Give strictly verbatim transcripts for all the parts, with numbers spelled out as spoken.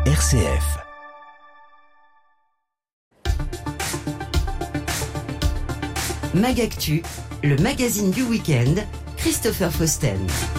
R C F. Magactu, le magazine du week-end, Christopher Fausten.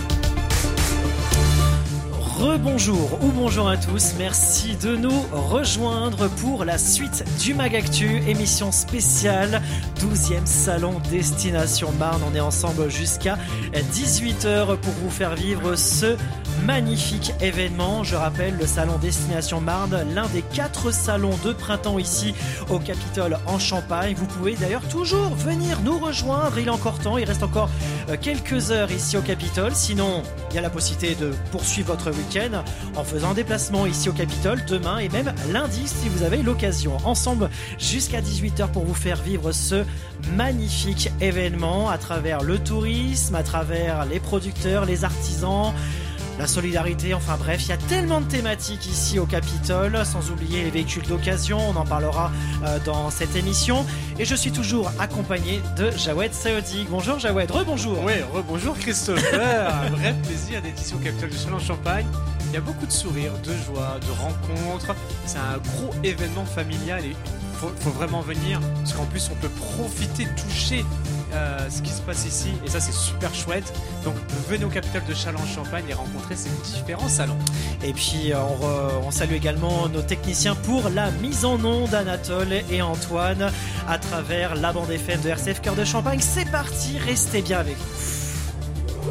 Rebonjour ou bonjour à tous, merci de nous rejoindre pour la suite du Magactu, émission spéciale, douzième salon Destination Marne. On est ensemble jusqu'à dix-huit heures pour vous faire vivre ce magnifique événement. Je rappelle, le salon Destination Marne, l'un des quatre salons de printemps ici au Capitole en Champagne. Vous pouvez d'ailleurs toujours venir nous rejoindre, il est encore temps, il reste encore quelques heures ici au Capitole. Sinon, il y a la possibilité de poursuivre votre week-end en faisant un déplacement ici au Capitole demain et même lundi si vous avez l'occasion. Ensemble jusqu'à dix-huit heures pour vous faire vivre ce magnifique événement à travers le tourisme, à travers les producteurs, les artisans, la solidarité, enfin bref, il y a tellement de thématiques ici au Capitole, sans oublier les véhicules d'occasion, on en parlera euh, dans cette émission. Et je suis toujours accompagné de Jawed Saodig. Bonjour Jawed, rebonjour. Oui, rebonjour Christopher, un vrai plaisir d'être ici au Capitole du Châlons-en-Champagne. Il y a beaucoup de sourires, de joie, de rencontres, c'est un gros événement familial et il faut, faut vraiment venir, parce qu'en plus on peut profiter, toucher Euh, ce qui se passe ici et ça c'est super chouette. Donc venez au Capitole de Châlons-en-Champagne et rencontrer ces différents salons. Et puis on, re, on salue également nos techniciens pour la mise en onde, Anatole et Antoine, à travers la bande F M de R C F Cœur de Champagne. C'est parti, restez bien avec nous.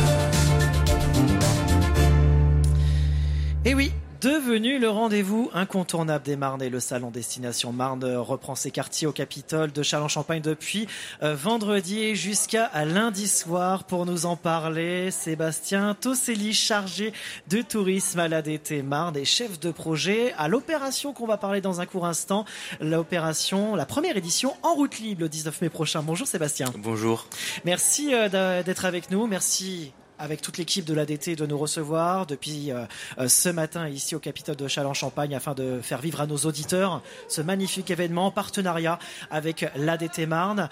Et oui, devenu le rendez-vous incontournable des Marnes, et le salon Destination Marne reprend ses quartiers au Capitole de Châlons-en-Champagne depuis euh, vendredi jusqu'à lundi soir. Pour nous en parler, Sébastien Tosselli, chargé de tourisme à l'A D T Marne et chef de projet à l'opération qu'on va parler dans un court instant, l'opération, la première édition en route libre le dix-neuf mai prochain. Bonjour Sébastien. Bonjour. Merci euh, d'être avec nous, merci avec toute l'équipe de l'A D T de nous recevoir depuis euh, ce matin ici au Capitole de Châlons-en-Champagne afin de faire vivre à nos auditeurs ce magnifique événement en partenariat avec l'A D T Marne.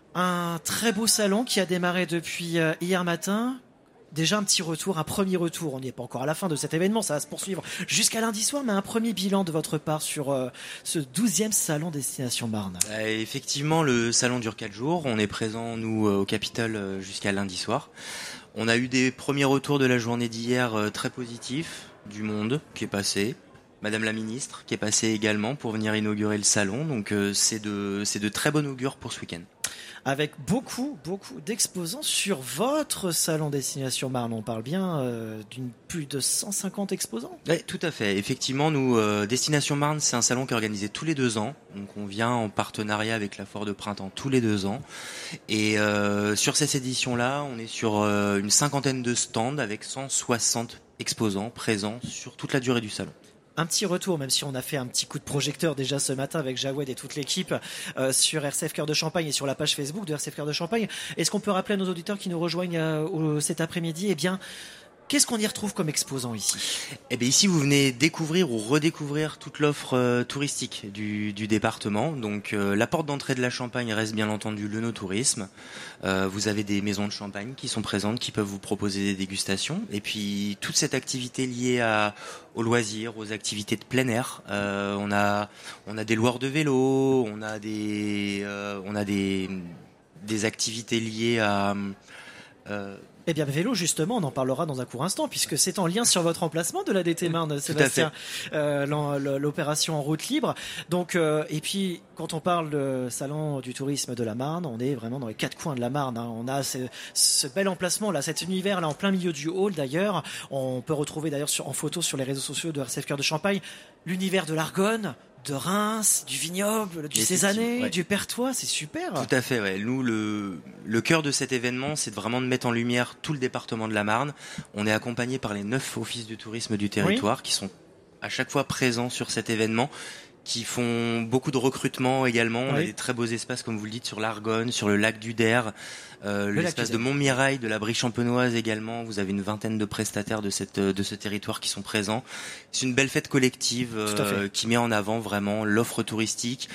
Un très beau salon qui a démarré depuis euh, hier matin. Déjà un petit retour, un premier retour, on n'y est pas encore à la fin de cet événement, ça va se poursuivre jusqu'à lundi soir, mais un premier bilan de votre part sur euh, ce douzième salon Destination Marne. Euh, effectivement, le salon dure quatre jours, on est présent nous au Capitole jusqu'à lundi soir. On a eu des premiers retours de la journée d'hier euh, très positifs, du monde qui est passé, Madame la Ministre qui est passée également pour venir inaugurer le salon, donc euh, c'est de, c'est de très bon augure pour ce week-end. Avec beaucoup, beaucoup d'exposants sur votre salon Destination Marne. On parle bien euh, d'une plus de cent cinquante exposants. Oui, tout à fait. Effectivement, nous, euh, Destination Marne, c'est un salon qui est organisé tous les deux ans. Donc, on vient en partenariat avec la Foire de Printemps tous les deux ans. Et euh, sur cette édition-là, on est sur euh, une cinquantaine de stands avec cent soixante exposants présents sur toute la durée du salon. Un petit retour, même si on a fait un petit coup de projecteur déjà ce matin avec Jawed et toute l'équipe euh, sur R C F Cœur de Champagne et sur la page Facebook de R C F Cœur de Champagne. Est-ce qu'on peut rappeler à nos auditeurs qui nous rejoignent euh, cet après-midi, eh bien, qu'est-ce qu'on y retrouve comme exposant ici ? Eh bien ici vous venez découvrir ou redécouvrir toute l'offre euh, touristique du, du département. Donc euh, la porte d'entrée de la Champagne reste bien entendu le no-tourisme. Euh, vous avez des maisons de champagne qui sont présentes, qui peuvent vous proposer des dégustations. Et puis toute cette activité liée à, aux loisirs, aux activités de plein air. Euh, on a on a des loueurs de vélo, on a des euh, on a des des activités liées à euh, Eh bien, vélo, justement, on en parlera dans un court instant, puisque c'est en lien sur votre emplacement de l'A D T Marne, Sébastien, euh, l'opération en route libre. Donc, euh, et puis, quand on parle de salon du tourisme de la Marne, on est vraiment dans les quatre coins de la Marne. Hein. On a ce, ce bel emplacement là, cet univers là, en plein milieu du hall d'ailleurs. On peut retrouver d'ailleurs sur, en photo sur les réseaux sociaux de R C F Cœur de Champagne l'univers de l'Argonne, de Reims, du vignoble, du Cézanne, ouais. Du Pertois, c'est super. Tout à fait, ouais. Nous, le, le cœur de cet événement, c'est vraiment de mettre en lumière tout le département de la Marne. On est accompagné par les neuf offices du tourisme du territoire oui. qui sont à chaque fois présents sur cet événement, qui font beaucoup de recrutement également. On oui. a des très beaux espaces, comme vous le dites, sur l'Argonne, sur le lac du Der, euh, l'espace de Montmirail, de la Brie champenoise également. Vous avez une vingtaine de prestataires de cette de ce territoire qui sont présents. C'est une belle fête collective euh, qui met en avant vraiment l'offre touristique,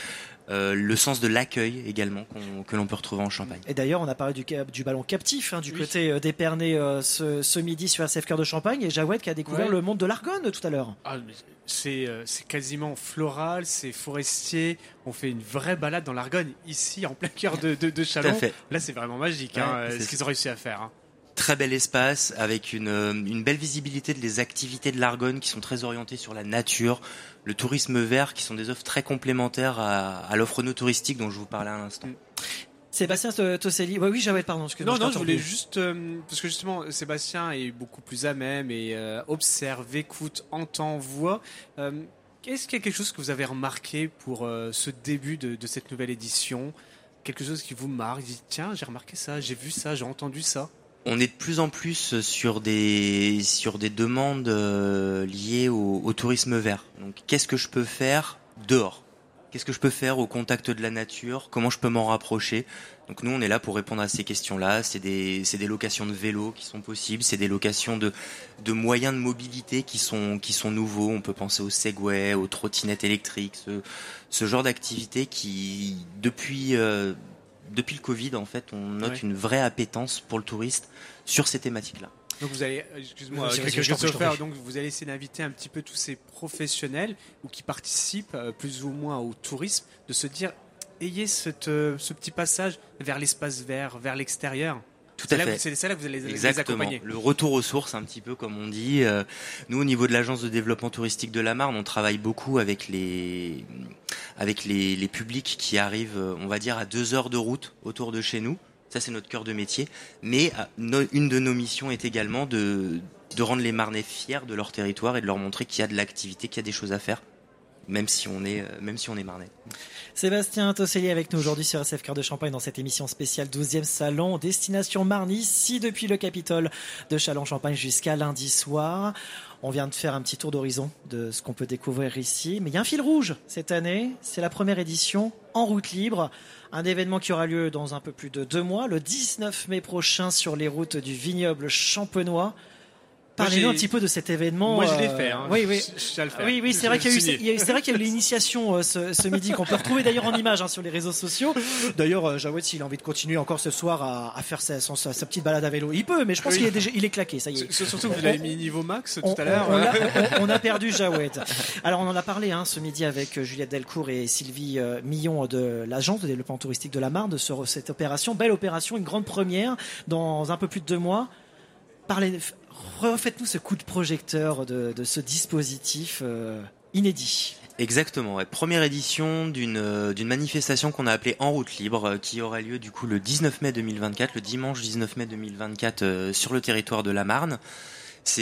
Euh, le sens de l'accueil également qu'on, que l'on peut retrouver en Champagne. Et d'ailleurs, on a parlé du, du ballon captif hein, du oui. côté euh, d'Épernay euh, ce, ce midi sur S F Cœur de Champagne et Jawed qui a découvert ouais. le monde de l'Argonne tout à l'heure. Ah, mais c'est, euh, c'est quasiment floral, c'est forestier. On fait une vraie balade dans l'Argonne ici en plein cœur de, de, de Châlons. Là, c'est vraiment magique hein, ouais, ce qu'ils ont réussi à faire. Hein. Très bel espace avec une, une belle visibilité des activités de l'Argonne qui sont très orientées sur la nature, le tourisme vert qui sont des offres très complémentaires à, à l'offre no touristique dont je vous parlais à l'instant. Sébastien Tosselli, ouais, oui, j'avais pardon. Non, non, je voulais juste euh, parce que justement Sébastien est beaucoup plus à même et euh, observe, écoute, entend, voit. Euh, est-ce qu'il y a quelque chose que vous avez remarqué pour euh, ce début de, de cette nouvelle édition, quelque chose qui vous marque, dit tiens, j'ai remarqué ça, j'ai vu ça, j'ai entendu ça. On est de plus en plus sur des sur des demandes euh, liées au, au tourisme vert. Donc, qu'est-ce que je peux faire dehors ? Qu'est-ce que je peux faire au contact de la nature ? Comment je peux m'en rapprocher ? Donc nous, on est là pour répondre à ces questions-là. C'est des c'est des locations de vélos qui sont possibles, c'est des locations de de moyens de mobilité qui sont qui sont nouveaux. On peut penser aux Segway, aux trottinettes électriques, ce ce genre d'activités qui depuis euh, Depuis le Covid, en fait, on note ouais. une vraie appétence pour le touriste sur ces thématiques-là. Donc vous allez, excuse-moi, oui, quelque chose à faire. Donc vous allez essayer d'inviter un petit peu tous ces professionnels ou qui participent euh, plus ou moins au tourisme, de se dire, ayez cette, euh, ce petit passage vers l'espace vert, vers l'extérieur. Tout c'est à là, fait. C'est, c'est là que vous allez Exactement. les accompagner. Le retour aux sources, un petit peu comme on dit. Euh, nous, au niveau de l'agence de développement touristique de la Marne, on travaille beaucoup avec les avec les, les publics qui arrivent, on va dire, à deux heures de route autour de chez nous. Ça, c'est notre cœur de métier. Mais no, une de nos missions est également de de rendre les Marnais fiers de leur territoire et de leur montrer qu'il y a de l'activité, qu'il y a des choses à faire, même si on est même si on est Marnais. Sébastien Tosselli avec nous aujourd'hui sur S F Cœur de Champagne dans cette émission spéciale douzième salon Destination Marne, ici depuis le Capitole de Châlons-Champagne jusqu'à lundi soir. On vient de faire un petit tour d'horizon de ce qu'on peut découvrir ici, mais il y a un fil rouge cette année, c'est la première édition en route libre, un événement qui aura lieu dans un peu plus de deux mois, le dix-neuf mai prochain sur les routes du vignoble champenois. Parlez-nous un petit peu de cet événement. Moi, je l'ai fait. Hein. Oui, oui. Je, je le faire. Oui, oui, c'est vrai qu'il y a eu, c'est vrai qu'il y a eu l'initiation euh, ce, ce midi qu'on peut retrouver d'ailleurs en images hein, sur les réseaux sociaux. D'ailleurs, euh, Jawed, s'il a envie de continuer encore ce soir à, à faire sa, son, sa, sa petite balade à vélo, il peut. Mais je pense oui. qu'il est déjà, il est claqué. Ça y est. Surtout que vous l'avez mis niveau max tout on, à l'heure. On, on, a, on, on a perdu Jawed. Alors, on en a parlé hein, ce midi avec Juliette Delcourt et Sylvie euh, Millon de l'agence de développement touristique de la Marne sur cette opération, belle opération, une grande première dans un peu plus de deux mois. Parlez. Refaites-nous ce coup de projecteur de, de ce dispositif euh, inédit. Exactement, ouais. Première édition d'une euh, d'une manifestation qu'on a appelée En route libre, euh, qui aura lieu du coup le dix-neuf mai deux mille vingt-quatre, le dimanche dix-neuf mai deux mille vingt-quatre euh, sur le territoire de la Marne. C'est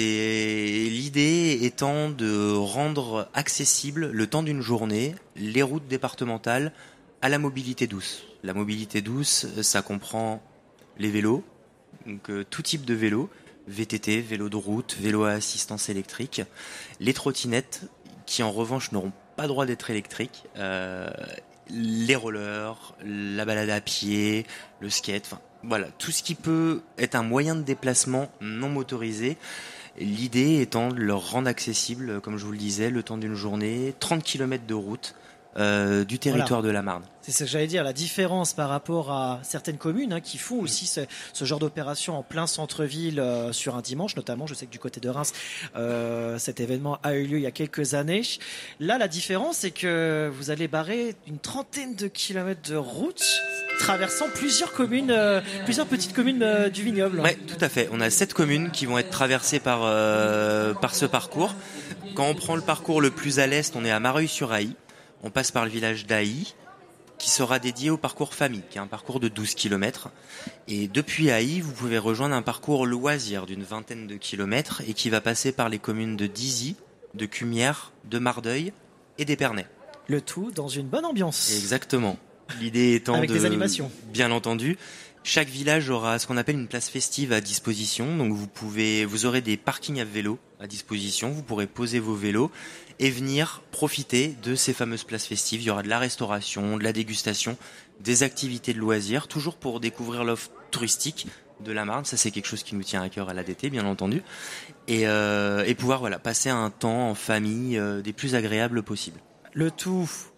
l'idée étant de rendre accessible le temps d'une journée les routes départementales à la mobilité douce. La mobilité douce, ça comprend les vélos, donc euh, tout type de vélo. V T T, vélo de route, vélo à assistance électrique, les trottinettes qui en revanche n'auront pas droit d'être électriques, euh, les rollers, la balade à pied, le skate, enfin voilà, tout ce qui peut être un moyen de déplacement non motorisé. L'idée étant de leur rendre accessible, comme je vous le disais, le temps d'une journée, trente kilomètres de route euh, du territoire voilà. de la Marne. C'est ce que j'allais dire, la différence par rapport à certaines communes hein, qui font aussi ce, ce genre d'opération en plein centre-ville euh, sur un dimanche, notamment, je sais que du côté de Reims, euh, cet événement a eu lieu il y a quelques années. Là, la différence, c'est que vous allez barrer une trentaine de kilomètres de route traversant plusieurs communes, euh, plusieurs petites communes euh, du vignoble. Oui, tout à fait. On a sept communes qui vont être traversées par, euh, par ce parcours. Quand on prend le parcours le plus à l'est, on est à Mareuil-sur-Aï. On passe par le village d'Aï, qui sera dédié au parcours famille, qui est un parcours de douze kilomètres. Et depuis Aï, vous pouvez rejoindre un parcours loisir d'une vingtaine de kilomètres et qui va passer par les communes de Dizy, de Cumières, de Mardeuil et d'Épernay. Le tout dans une bonne ambiance. Exactement. L'idée étant avec de, des animations. Bien entendu, chaque village aura ce qu'on appelle une place festive à disposition. Donc vous pouvez, vous aurez des parkings à vélo à disposition. Vous pourrez poser vos vélos et venir profiter de ces fameuses places festives. Il y aura de la restauration, de la dégustation, des activités de loisirs, toujours pour découvrir l'offre touristique de la Marne. Ça, c'est quelque chose qui nous tient à cœur à l'A D T, bien entendu. Et, euh, et pouvoir voilà, passer un temps en famille euh, des plus agréables possibles. Le tout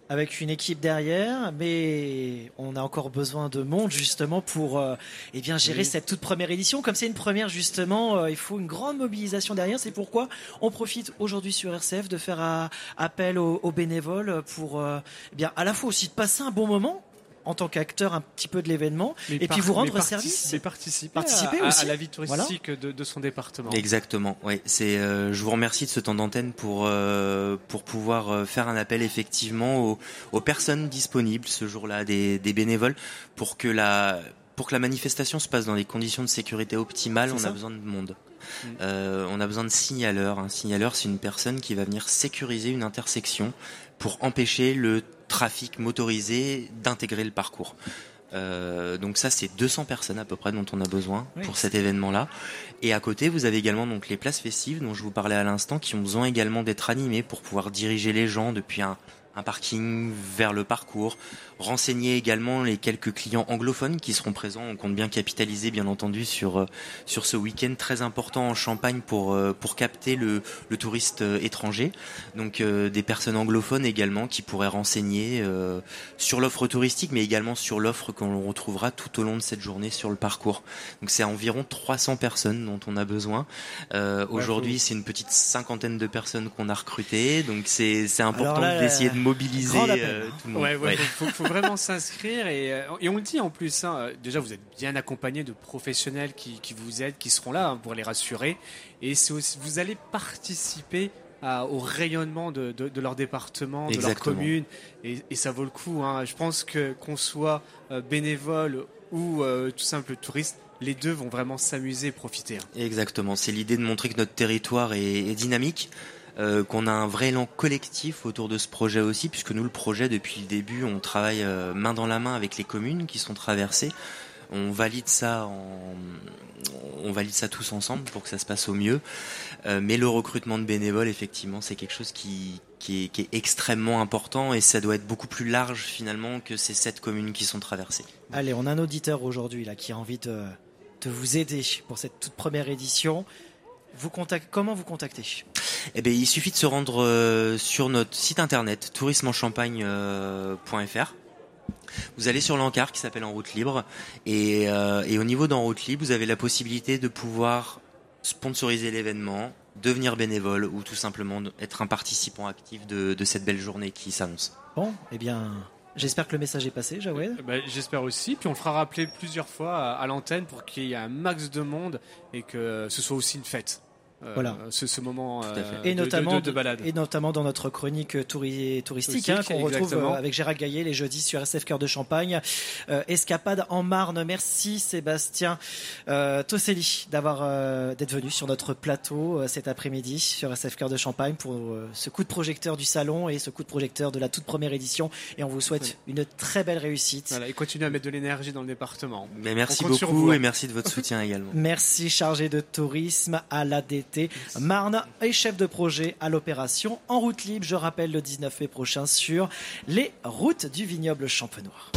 avec une équipe derrière, mais on a encore besoin de monde justement pour euh, eh bien gérer oui. cette toute première édition. Comme c'est une première justement, euh, il faut une grande mobilisation derrière. C'est pourquoi on profite aujourd'hui sur R C F de faire à, appel aux, aux bénévoles pour euh, eh bien à la fois aussi de passer un bon moment en tant qu'acteur un petit peu de l'événement mais et par, puis vous rendre mais partic- service mais participer, participer à, aussi à, à la vie touristique voilà. de, de son département. Exactement. Oui, c'est. Euh, je vous remercie de ce temps d'antenne pour euh, pour pouvoir euh, faire un appel effectivement aux, aux personnes disponibles ce jour-là, des, des bénévoles, pour que la pour que la manifestation se passe dans des conditions de sécurité optimales. C'est on ça. a besoin de monde. Mmh. Euh, on a besoin de signaleurs. Un signaleur, c'est une personne qui va venir sécuriser une intersection pour empêcher le trafic motorisé d'intégrer le parcours. Euh, donc ça, c'est deux cents personnes à peu près dont on a besoin oui. pour cet événement-là. Et à côté, vous avez également donc les places festives dont je vous parlais à l'instant, qui ont besoin également d'être animées pour pouvoir diriger les gens depuis un, un parking vers le parcours. Renseigner également les quelques clients anglophones qui seront présents. On compte bien capitaliser, bien entendu, sur sur ce week-end très important en Champagne pour pour capter le le touriste étranger. Donc euh, des personnes anglophones également qui pourraient renseigner euh, sur l'offre touristique, mais également sur l'offre qu'on retrouvera tout au long de cette journée sur le parcours. Donc c'est environ trois cents personnes dont on a besoin. Euh, aujourd'hui, ouais, faut... c'est une petite cinquantaine de personnes qu'on a recrutées. Donc c'est c'est important là, d'essayer de mobiliser euh, tout le monde. Ouais, ouais, ouais. Faut, faut, faut vraiment s'inscrire et, et on le dit en plus, hein, déjà vous êtes bien accompagné de professionnels qui, qui vous aident, qui seront là hein, pour les rassurer et c'est aussi, vous allez participer à, au rayonnement de, de, de leur département, Exactement. de leur commune et, et ça vaut le coup. Hein. Je pense que qu'on soit euh, bénévole ou euh, tout simple touriste, les deux vont vraiment s'amuser et profiter. Hein. Exactement, c'est l'idée de montrer que notre territoire est, est dynamique. Euh, qu'on a un vrai élan collectif autour de ce projet aussi, puisque nous, le projet, depuis le début, on travaille euh, main dans la main avec les communes qui sont traversées. On valide ça, en... on valide ça tous ensemble pour que ça se passe au mieux. Euh, mais le recrutement de bénévoles, effectivement, c'est quelque chose qui, qui, est, qui est extrêmement important et ça doit être beaucoup plus large finalement que ces sept communes qui sont traversées. Allez, on a un auditeur aujourd'hui là qui a envie de, de vous aider pour cette toute première édition. Vous contactez, comment vous contactez ? Eh bien, il suffit de se rendre euh, sur notre site internet tourisme en champagne point f r. Vous allez sur l'encart qui s'appelle En route libre et, euh, et au niveau d'En route libre, vous avez la possibilité de pouvoir sponsoriser l'événement, devenir bénévole ou tout simplement être un participant actif de, de cette belle journée qui s'annonce. Bon, eh bien... J'espère que le message est passé, Jawed. Euh, bah, j'espère aussi. Puis on le fera rappeler plusieurs fois à, à l'antenne pour qu'il y ait un max de monde et que ce soit aussi une fête. Euh, voilà. ce, ce moment euh, et de, notamment de, de, de balade. Et notamment dans notre chronique touri- touristique, touristique hein, qu'on exactement. retrouve avec Gérard Gaillet les jeudis sur S F Cœur de Champagne. Euh, Escapade en Marne. Merci Sébastien euh, Tosselli d'avoir euh, d'être venu sur notre plateau euh, cet après-midi sur S F Cœur de Champagne pour euh, ce coup de projecteur du salon et ce coup de projecteur de la toute première édition. Et on vous souhaite oui. une très belle réussite. Voilà, et continuez à mettre de l'énergie dans le département. Mais merci beaucoup et merci de votre soutien également. Merci chargé de tourisme à l'A D T Marne et chef de projet à l'opération En route libre. Je rappelle le dix-neuf mai prochain sur les routes du vignoble champenois.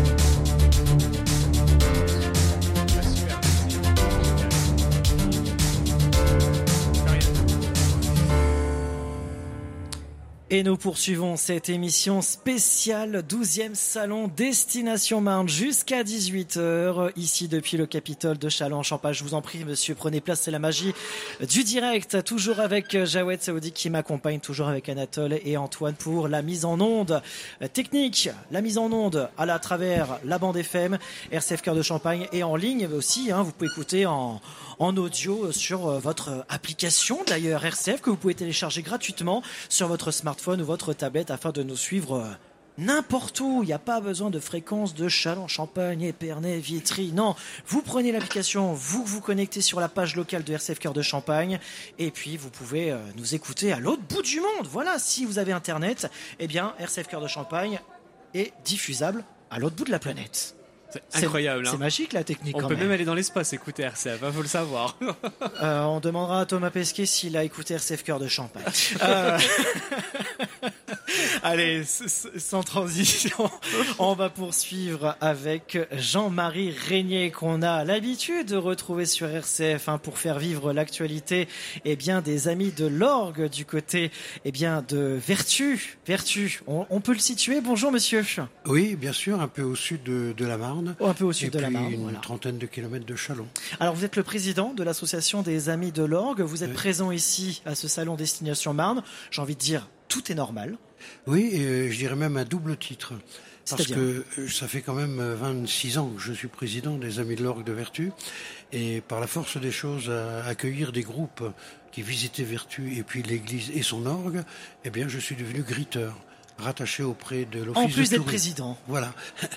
Et nous poursuivons cette émission spéciale douzième salon Destination Marne jusqu'à dix-huit heures ici depuis le Capitole de Châlons-en-Champagne. Je vous en prie monsieur, prenez place, c'est la magie du direct, toujours avec Jawed Saoudi qui m'accompagne, toujours avec Anatole et Antoine pour la mise en onde technique, la mise en onde à, la, à travers la bande F M, R C F Cœur de Champagne et en ligne aussi, hein, vous pouvez écouter en, en audio sur votre application d'ailleurs R C F que vous pouvez télécharger gratuitement sur votre smartphone ou votre tablette afin de nous suivre n'importe où. Il n'y a pas besoin de fréquence de Châlons-Champagne, Épernay, Vitry. Non, vous prenez l'application, vous vous connectez sur la page locale de R C F Cœur de Champagne et puis vous pouvez euh, nous écouter à l'autre bout du monde. Voilà, si vous avez Internet, eh bien R C F Cœur de Champagne est diffusable à l'autre bout de la planète. C'est incroyable. C'est, hein. c'est magique la technique. On quand peut même. même aller dans l'espace écouter R C F, il faut le savoir. euh, on demandera à Thomas Pesquet s'il a écouté R C F Cœur de Champagne. euh... Allez, sans transition, on va poursuivre avec Jean-Marie Régnier qu'on a l'habitude de retrouver sur R C F hein, pour faire vivre l'actualité eh bien, des Amis de l'Orgue du côté eh bien, de Vertus. Vertus, on, on peut le situer. Bonjour monsieur. Oui, bien sûr, un peu au sud de, de la Marne. Oh, un peu au sud et de la Marne. Une voilà. trentaine de kilomètres de Châlons. Alors vous êtes le président de l'association des Amis de l'Orgue. Vous êtes oui. présent ici à ce salon Destination Marne. J'ai envie de dire, tout est normal. Oui, et euh, je dirais même à double titre. Parce C'est-à-dire que euh, ça fait quand même vingt-six ans que je suis président des Amis de l'Orgue de Vertus. Et par la force des choses, à accueillir des groupes qui visitaient Vertus et puis l'église et son orgue, eh bien je suis devenu griteur, rattaché auprès de l'office de tourisme. En plus d'être président. Voilà.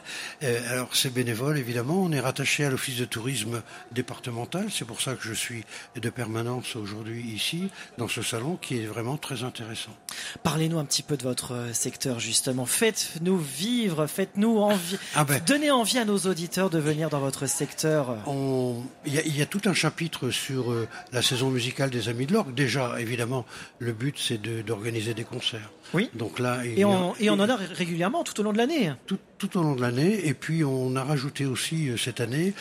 Alors c'est bénévole évidemment, on est rattaché à l'office de tourisme départemental, c'est pour ça que je suis de permanence aujourd'hui ici, dans ce salon qui est vraiment très intéressant. Parlez-nous un petit peu de votre secteur justement, faites-nous vivre, faites-nous envie, ah ben, donnez envie à nos auditeurs de venir dans votre secteur. On... Il, y a, il y a tout un chapitre sur euh, la saison musicale des Amis de l'Orgue. Déjà évidemment le but c'est de, d'organiser des concerts. Oui. Donc là, et, on, et on en a régulièrement tout au long de l'année. Tout, tout au long de l'année. Et puis on a rajouté aussi cette année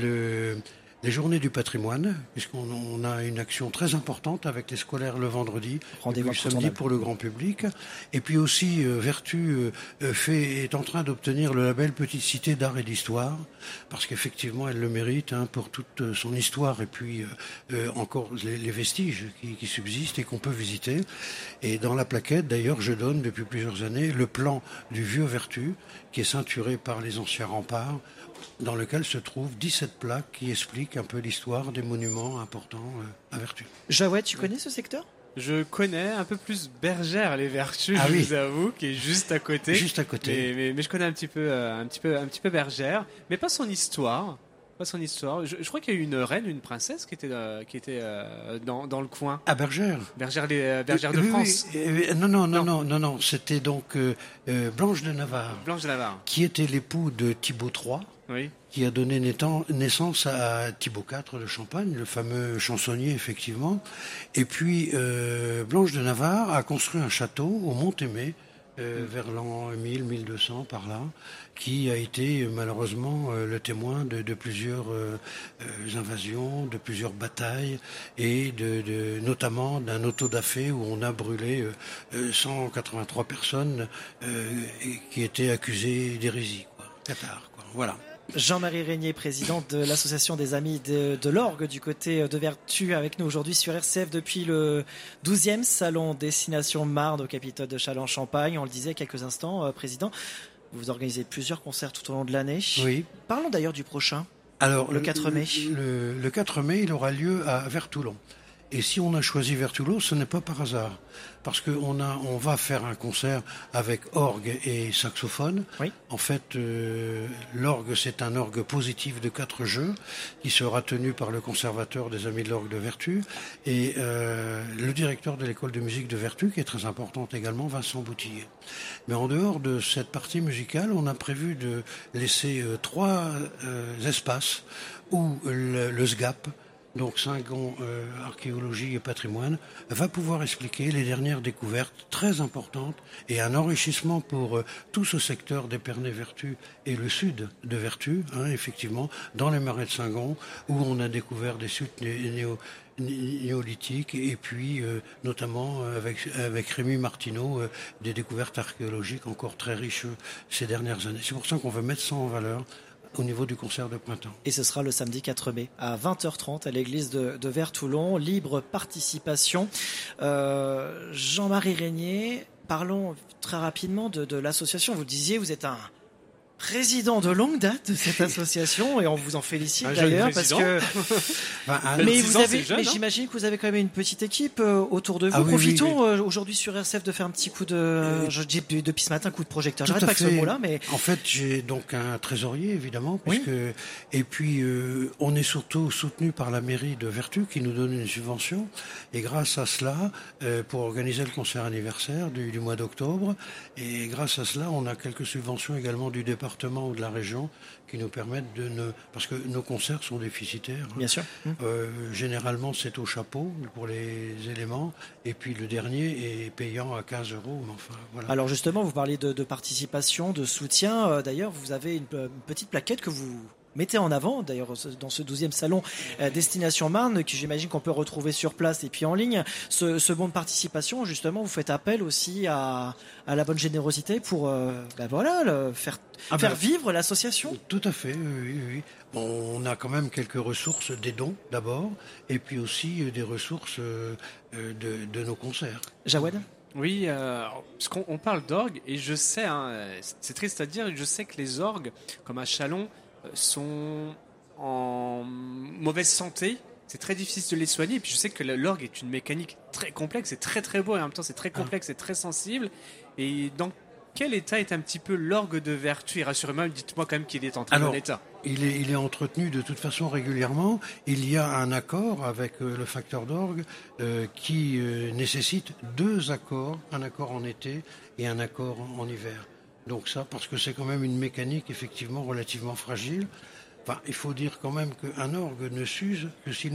le, les journées du patrimoine, puisqu'on on a une action très importante avec les scolaires le vendredi, rendez-vous le samedi pour le grand public. Et puis aussi euh, Vertus euh, fait, est en train d'obtenir le label Petite Cité d'art et d'histoire, parce qu'effectivement elle le mérite hein, pour toute son histoire et puis euh, euh, encore les, les vestiges qui, qui subsistent et qu'on peut visiter. Et dans la plaquette, d'ailleurs, je donne depuis plusieurs années le plan du vieux Vertus, qui est ceinturé par les anciens remparts, dans lequel se trouvent dix-sept plaques qui expliquent un peu l'histoire des monuments importants à Vertus. Jawed, tu connais ce secteur ? Je connais un peu plus Bergère les Vertus, ah je oui. vous avoue, qui est juste à côté. Juste à côté. Mais, mais, mais je connais un petit peu, un petit peu, un petit peu Bergère, mais pas son histoire. Pas son histoire. Je, je crois qu'il y a eu une reine, une princesse qui était, euh, qui était euh, dans, dans le coin. À Bergère. Bergère, les, euh, Bergère de oui, France. Oui, oui. Non, non, non, non, non, non. C'était donc euh, euh, Blanche de Navarre. Blanche de Navarre. Qui était l'époux de Thibaut trois. Oui. Qui a donné naissance à Thibaut quatre de Champagne, le fameux chansonnier, effectivement. Et puis, euh, Blanche de Navarre a construit un château au Mont-Aimé, euh, mmh. vers l'an mille, mille deux cents, par là, qui a été malheureusement euh, le témoin de, de plusieurs euh, euh, invasions, de plusieurs batailles, et de, de, notamment d'un auto-da-fé où on a brûlé euh, cent quatre-vingt-trois personnes euh, et, qui étaient accusées d'hérésie, quoi. Cathare, quoi. Voilà. Jean-Marie Régnier, président de l'association des Amis de, de l'Orgue du côté de Vertus, avec nous aujourd'hui sur R C F depuis le douzième salon Destination Marne au Capitole de Châlons-Champagne. On le disait quelques instants, euh, président, vous organisez plusieurs concerts tout au long de l'année. Oui. Parlons d'ailleurs du prochain, Alors, le quatre mai. Le, le, le quatre mai, il aura lieu à Vertoulon. Et si on a choisi Vertoulon, ce n'est pas par hasard. Parce qu'on a, on va faire un concert avec orgue et saxophone. Oui. En fait, euh, l'orgue, c'est un orgue positif de quatre jeux qui sera tenu par le conservateur des Amis de l'Orgue de Vertus et euh, le directeur de l'école de musique de Vertus, qui est très importante également, Vincent Boutillier. Mais en dehors de cette partie musicale, on a prévu de laisser euh, trois euh, espaces où le, le S G A P, donc Saint-Gon euh, Archéologie et Patrimoine, va pouvoir expliquer les dernières découvertes très importantes et un enrichissement pour euh, tout ce secteur d'Épernay-Vertus et le sud de Vertus, hein, effectivement, dans les marais de Saint-Gon, où on a découvert des sites né- néo- néolithiques et puis euh, notamment avec, avec Rémi Martineau, euh, des découvertes archéologiques encore très riches euh, ces dernières années. C'est pour ça qu'on veut mettre ça en valeur au niveau du concert de printemps. Et ce sera le samedi quatre mai à vingt heures trente à l'église de, de Vertoulon. Libre participation. Euh, Jean-Marie Régnier, parlons très rapidement de, de l'association. Vous le disiez, vous êtes un président de longue date de cette association et on vous en félicite un d'ailleurs parce que ben, mais vous ans, avez jeune, mais hein j'imagine que vous avez quand même une petite équipe euh, autour de vous. Ah oui, Profitons oui, oui. Euh, aujourd'hui sur R C F de faire un petit coup de euh, je dis depuis ce matin coup de projecteur. Tout J'arrête à pas avec ce fait. mot-là, mais En fait, j'ai donc un trésorier, évidemment, Oui. puisque et puis euh, on est surtout soutenu par la mairie de Vertus qui nous donne une subvention. Et grâce à cela, euh, pour organiser le concert anniversaire du, du mois d'octobre, et grâce à cela, on a quelques subventions également du département département ou de la région qui nous permettent de ne... Parce que nos concerts sont déficitaires. Bien sûr. Euh, généralement, c'est au chapeau pour les éléments. Et puis le dernier est payant à quinze euros. Enfin, voilà. Alors justement, vous parlez de, de participation, de soutien. Euh, d'ailleurs, vous avez une, une petite plaquette que vous mettez en avant, d'ailleurs, dans ce douzième salon euh, Destination Marne, que j'imagine qu'on peut retrouver sur place et puis en ligne. Ce, ce bon de participation, justement, vous faites appel aussi à, à la bonne générosité pour euh, ben voilà, le, faire, Ah faire ben, vivre l'association. Tout à fait, oui, oui, oui. Bon, on a quand même quelques ressources, des dons d'abord, et puis aussi euh, des ressources euh, de, de nos concerts. Jawed ? Oui, euh, parce qu'on on parle d'orgue, et je sais, hein, c'est triste à dire, je sais que les orgues, comme à Châlons, sont en mauvaise santé. C'est très difficile de les soigner. Et puis je sais que l'orgue est une mécanique très complexe, c'est très très beau et en même temps c'est très complexe et très sensible. Et dans quel état est un petit peu l'orgue de Vertus? Et rassurez-moi, dites-moi quand même qu'il est en très Alors, bon état. Il est, il est entretenu de toute façon régulièrement. Il y a un accord avec euh, le facteur d'orgue euh, qui euh, nécessite deux accords, un accord en été et un accord en, en hiver. Donc ça, parce que c'est quand même une mécanique effectivement relativement fragile. Enfin, il faut dire quand même qu'un orgue ne s'use que si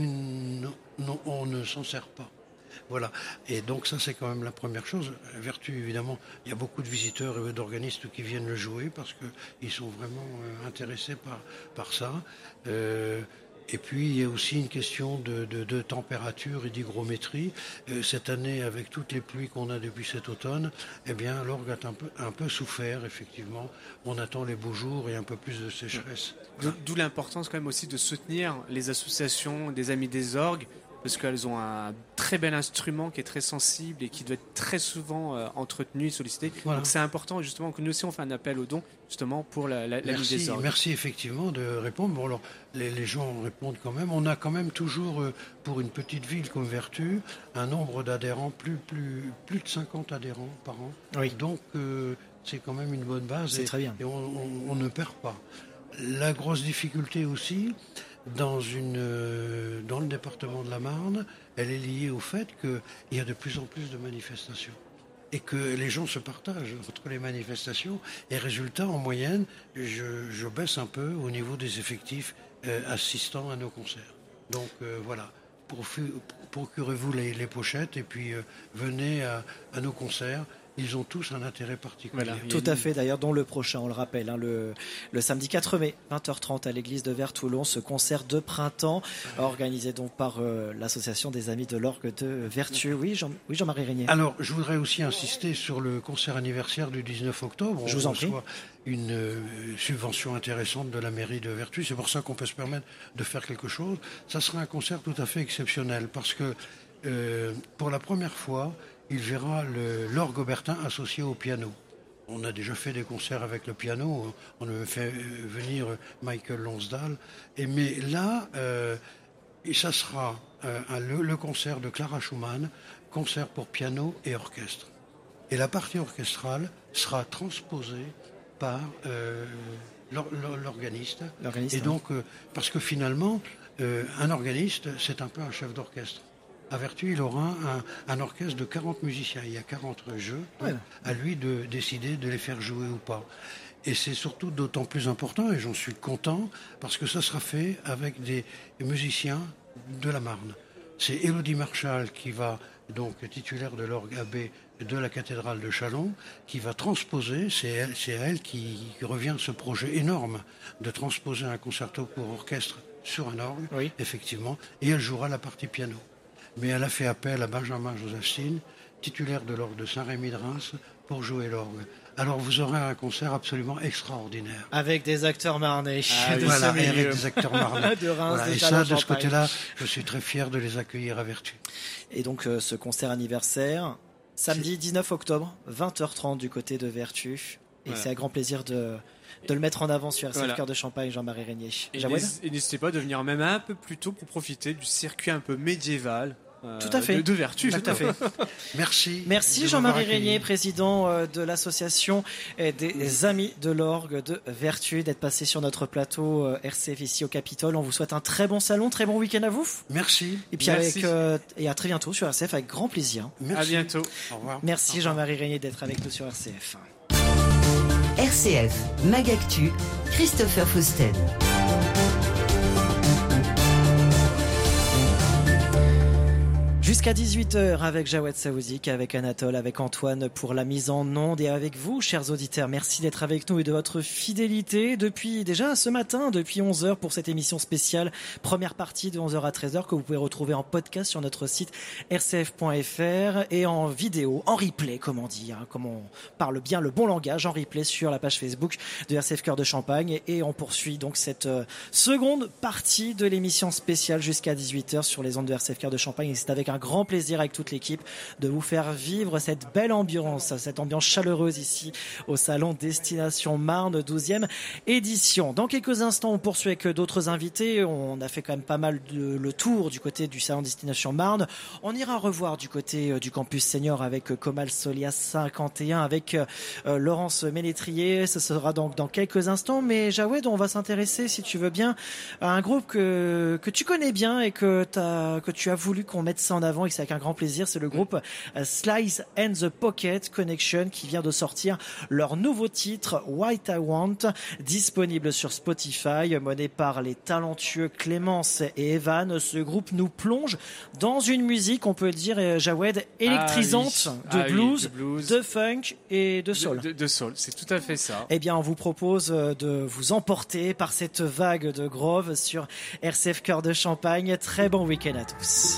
on ne s'en sert pas. Voilà. Et donc ça, c'est quand même la première chose. Vertu, évidemment, il y a beaucoup de visiteurs et d'organistes qui viennent le jouer parce qu'ils sont vraiment euh, intéressés par, par ça. Euh, Et puis, il y a aussi une question de, de, de température et d'hygrométrie. Euh, cette année, avec toutes les pluies qu'on a depuis cet automne, eh bien, l'orgue a un peu, un peu souffert, effectivement. On attend les beaux jours et un peu plus de sécheresse. Voilà. D'où l'importance, quand même, aussi de soutenir les associations des Amis des Orgues, parce qu'elles ont un très bel instrument qui est très sensible et qui doit être très souvent euh, entretenu et sollicité. Voilà. Donc, c'est important, justement, que nous aussi, on fait un appel aux dons, justement, pour la, la, la merci, des orgues. Merci, effectivement, de répondre. Bon, alors, les, les gens répondent quand même. On a quand même toujours, euh, pour une petite ville comme Vertus, un nombre d'adhérents, plus, plus, plus de cinquante adhérents par an. Oui. Donc, euh, c'est quand même une bonne base. C'est et, très bien. Et on, on, on ne perd pas. La grosse difficulté aussi, dans, une, euh, dans le département de la Marne, elle est liée au fait qu'il y a de plus en plus de manifestations et que les gens se partagent entre les manifestations. Et résultat, en moyenne, je, je baisse un peu au niveau des effectifs euh, assistant à nos concerts. Donc euh, voilà, procurez-vous les, les pochettes et puis euh, venez à, à nos concerts. Ils ont tous un intérêt particulier. Voilà, tout à fait, d'ailleurs, dont le prochain, on le rappelle, hein, le, le samedi quatre mai, vingt heures trente, à l'église de Vers-Toulon, ce concert de printemps, organisé donc par euh, l'association des Amis de l'Orgue de Vertus. Oui, Jean, oui, Jean-Marie Régnier. Alors, je voudrais aussi insister sur le concert anniversaire du dix-neuf octobre. Je vous en prie. On reçoit une euh, subvention intéressante de la mairie de Vertus. C'est pour ça qu'on peut se permettre de faire quelque chose. Ça sera un concert tout à fait exceptionnel, parce que euh, pour la première fois, il verra le, l'orgue Aubertin associé au piano. On a déjà fait des concerts avec le piano, on a fait venir Michael Lonsdale. Et mais là, euh, et ça sera euh, un, le, le concert de Clara Schumann, concert pour piano et orchestre. Et la partie orchestrale sera transposée par euh, l'or, l'or, l'organiste. l'organiste. Et donc, euh, parce que finalement, euh, un organiste, c'est un peu un chef d'orchestre. À Vertus, il aura un, un orchestre de quarante musiciens. Il y a quarante jeux. Ouais. À lui de décider de les faire jouer ou pas. Et c'est surtout d'autant plus important, et j'en suis content, parce que ça sera fait avec des musiciens de la Marne. C'est Élodie Marchal qui va, donc titulaire de l'orgue abbé de la cathédrale de Châlons, qui va transposer, c'est elle, c'est à elle qui, qui revient ce projet énorme de transposer un concerto pour orchestre sur un orgue, oui. Effectivement, et elle jouera la partie piano. Mais elle a fait appel à Benjamin Josephine, titulaire de l'orgue de Saint-Rémy de Reims, pour jouer l'orgue. Alors vous aurez un concert absolument extraordinaire. Avec des acteurs marnais. Ah, de voilà, et avec des acteurs marnais. de Reims, voilà, de et ça, de ce côté-là, je suis très fier de les accueillir à Vertus. Et donc euh, ce concert anniversaire, samedi dix-neuf octobre, vingt heures trente du côté de Vertus. Et voilà. C'est un grand plaisir de... de le mettre en avant sur R C F voilà. Cœur de Champagne, Jean-Marie Régnier. Et, et n'hésitez pas de venir même un peu plus tôt pour profiter du circuit un peu médiéval. Euh, Tout à fait. De, de Vertus. Tout à fait. Merci. Merci Jean-Marie Régnier, président de l'association des Amis de l'Orgue de Vertus, d'être passé sur notre plateau R C F ici au Capitole. On vous souhaite un très bon salon, très bon week-end à vous. Merci. Et puis Merci. Avec, euh, et à très bientôt sur R C F avec grand plaisir. Merci. À bientôt. Au revoir. Merci Au revoir. Jean-Marie Régnier d'être avec nous sur R C F. R C F, Magactu, Christopher Fausten. Jusqu'à dix-huit heures avec Jawed Saouzik, avec Anatole, avec Antoine pour la mise en onde et avec vous, chers auditeurs. Merci d'être avec nous et de votre fidélité depuis déjà ce matin, depuis onze heures pour cette émission spéciale, première partie de onze heures à treize heures que vous pouvez retrouver en podcast sur notre site r c f point f r et en vidéo, en replay, comment dire, hein, comme on parle bien le bon langage, en replay sur la page Facebook de R C F Cœur de Champagne. Et on poursuit donc cette euh, seconde partie de l'émission spéciale jusqu'à dix-huit heures sur les ondes de R C F Cœur de Champagne. Et c'est avec un grand plaisir avec toute l'équipe de vous faire vivre cette belle ambiance, cette ambiance chaleureuse ici au salon Destination Marne, douzième édition. Dans quelques instants, on poursuit avec d'autres invités. On a fait quand même pas mal de, le tour du côté du salon Destination Marne. On ira revoir du côté du campus senior avec Comal Solia cinquante et un, avec euh, Laurence Ménétrier. Ce sera donc dans quelques instants. Mais Jawed, on va s'intéresser, si tu veux bien, à un groupe que, que tu connais bien et que, t'as, que tu as voulu qu'on mette ça en avant et que c'est avec un grand plaisir. C'est le groupe Slice and the Pocket Connection qui vient de sortir leur nouveau titre What I Want, disponible sur Spotify, mené par les talentueux Clémence et Evan. Ce groupe nous plonge dans une musique, on peut dire, Jawed, électrisante, ah oui. de, ah blues, oui, de blues, de funk et de soul. De, de, de soul, c'est tout à fait ça. Eh bien, on vous propose de vous emporter par cette vague de groove sur R C F Cœur de Champagne. Très bon week-end à tous.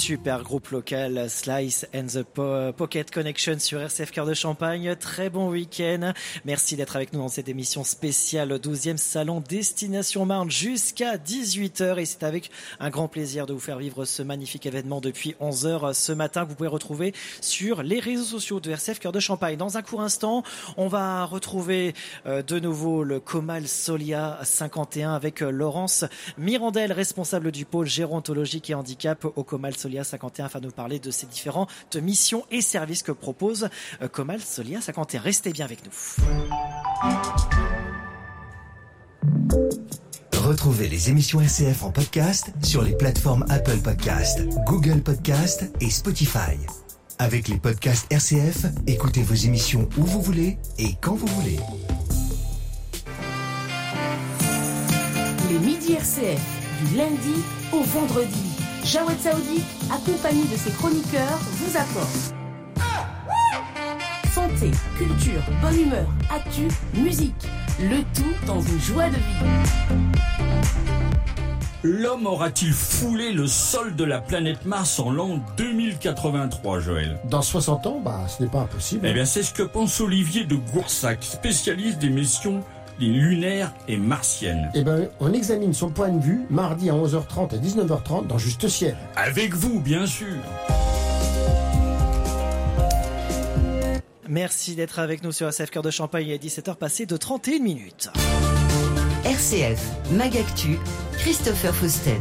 super groupe local Slice and the po- Pocket Connection sur R C F Cœur de Champagne. Très bon week-end. Merci d'être avec nous dans cette émission spéciale douzième Salon Destination Marne jusqu'à dix-huit heures. Et c'est avec un grand plaisir de vous faire vivre ce magnifique événement depuis onze heures ce matin que vous pouvez retrouver sur les réseaux sociaux de R C F Cœur de Champagne. Dans un court instant, on va retrouver euh, de nouveau le Comal Solia cinquante et un avec euh, Laurence Mirandel, responsable du pôle gérontologique et handicap au Comal Solia cinquante et un, afin de nous parler de ces différentes missions et services que propose euh, Comal Solia cinquante et un. Restez bien avec nous. Retrouvez les émissions R C F en podcast sur les plateformes Apple Podcast, Google Podcast et Spotify. Avec les podcasts R C F, écoutez vos émissions où vous voulez et quand vous voulez. Les Midi R C F, du lundi au vendredi. Jawed Saoudi, accompagné de ses chroniqueurs, vous apporte santé, culture, bonne humeur, actu, musique. Le tout dans une joie de vivre. L'homme aura-t-il foulé le sol de la planète Mars en l'an deux mille quatre-vingt-trois, Joël ? Dans soixante ans, bah, ce n'est pas impossible. Eh bien, c'est ce que pense Olivier de Goursac, spécialiste des missions lunaires et martiennes. Eh bien, on examine son point de vue mardi à onze heures trente et dix-neuf heures trente dans Juste Ciel. Avec vous, bien sûr. Merci d'être avec nous sur R C F Cœur de Champagne. Il est dix-sept heures passées de trente et une minutes. R C F, Magactu, Christopher Fausten.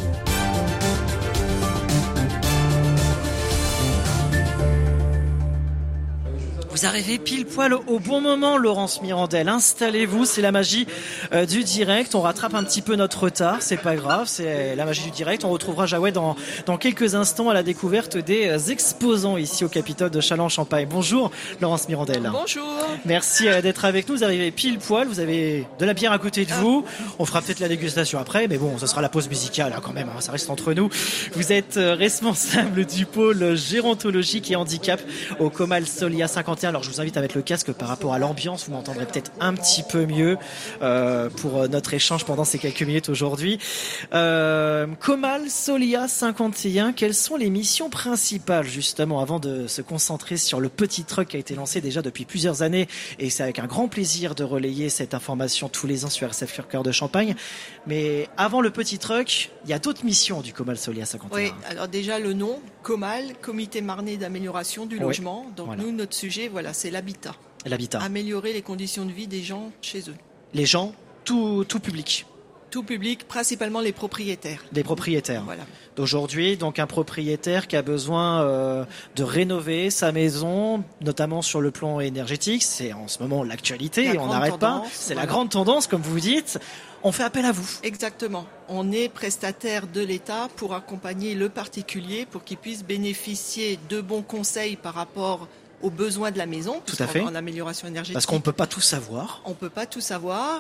Vous arrivez pile poil au bon moment, Laurence Mirandel. Installez-vous, c'est la magie euh, du direct. On rattrape un petit peu notre retard, c'est pas grave, c'est la magie du direct. On retrouvera Jawed dans, dans quelques instants à la découverte des exposants ici au Capitole de Châlons-Champagne. Bonjour, Laurence Mirandel. Bonjour. Merci euh, d'être avec nous. Vous arrivez pile poil, vous avez de la bière à côté de vous. On fera peut-être la dégustation après, mais bon, ce sera la pause musicale hein, quand même, hein, ça reste entre nous. Vous êtes euh, responsable du pôle gérontologique et handicap au Comal Solia cinquante et un. Alors je vous invite à mettre le casque par rapport à l'ambiance, vous m'entendrez peut-être un petit peu mieux euh, pour notre échange pendant ces quelques minutes aujourd'hui. Euh, Comal Solia cinquante et un, quelles sont les missions principales justement avant de se concentrer sur le petit truck qui a été lancé déjà depuis plusieurs années, et c'est avec un grand plaisir de relayer cette information tous les ans sur R C F Cœur de Champagne. Mais avant le petit truck, il y a d'autres missions du Comal Solia cinquante et un. Oui, alors déjà le nom, Comal, Comité Marnais d'amélioration du logement. Oui, donc voilà. Nous, notre sujet, voilà, c'est l'habitat. L'habitat. Améliorer les conditions de vie des gens chez eux. Les gens, tout, tout public. Tout public, principalement les propriétaires. Les propriétaires. Voilà. D'aujourd'hui, donc un propriétaire qui a besoin euh, de rénover sa maison, notamment sur le plan énergétique. C'est en ce moment l'actualité, la on n'arrête pas. C'est voilà. La grande tendance, comme vous dites. On fait appel à vous. Exactement. On est prestataire de l'État pour accompagner le particulier pour qu'il puisse bénéficier de bons conseils par rapport aux besoins de la maison, tout à fait, en amélioration énergétique. Parce qu'on ne peut pas tout savoir. On ne peut pas tout savoir.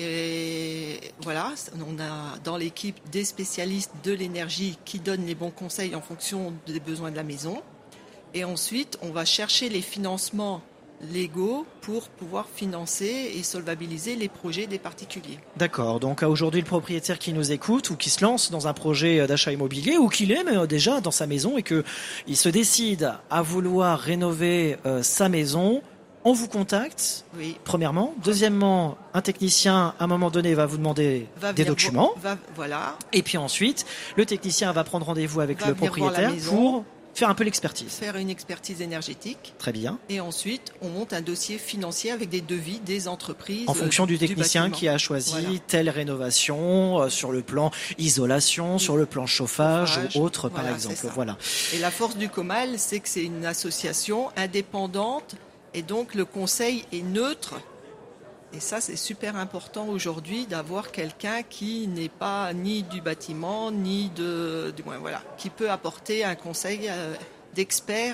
Et voilà, on a dans l'équipe des spécialistes de l'énergie qui donnent les bons conseils en fonction des besoins de la maison. Et ensuite, on va chercher les financements légaux pour pouvoir financer et solvabiliser les projets des particuliers. D'accord, donc aujourd'hui le propriétaire qui nous écoute ou qui se lance dans un projet d'achat immobilier ou qui l'est mais déjà dans sa maison et qu'il se décide à vouloir rénover euh, sa maison, on vous contacte, oui. Premièrement. Deuxièmement, un technicien à un moment donné va vous demander va des documents. Va, voilà. Et puis ensuite, le technicien va prendre rendez-vous avec va le propriétaire pour faire un peu l'expertise. Faire une expertise énergétique. Très bien. Et ensuite, on monte un dossier financier avec des devis des entreprises. En fonction du technicien du qui a choisi voilà. telle rénovation euh, sur le plan isolation, oui. sur le plan chauffage, chauffage ou autre voilà, par exemple. Voilà. Et la force du Comal, c'est que c'est une association indépendante et donc le conseil est neutre. Et ça, c'est super important aujourd'hui d'avoir quelqu'un qui n'est pas ni du bâtiment, ni de, du moins voilà, qui peut apporter un conseil euh, d'expert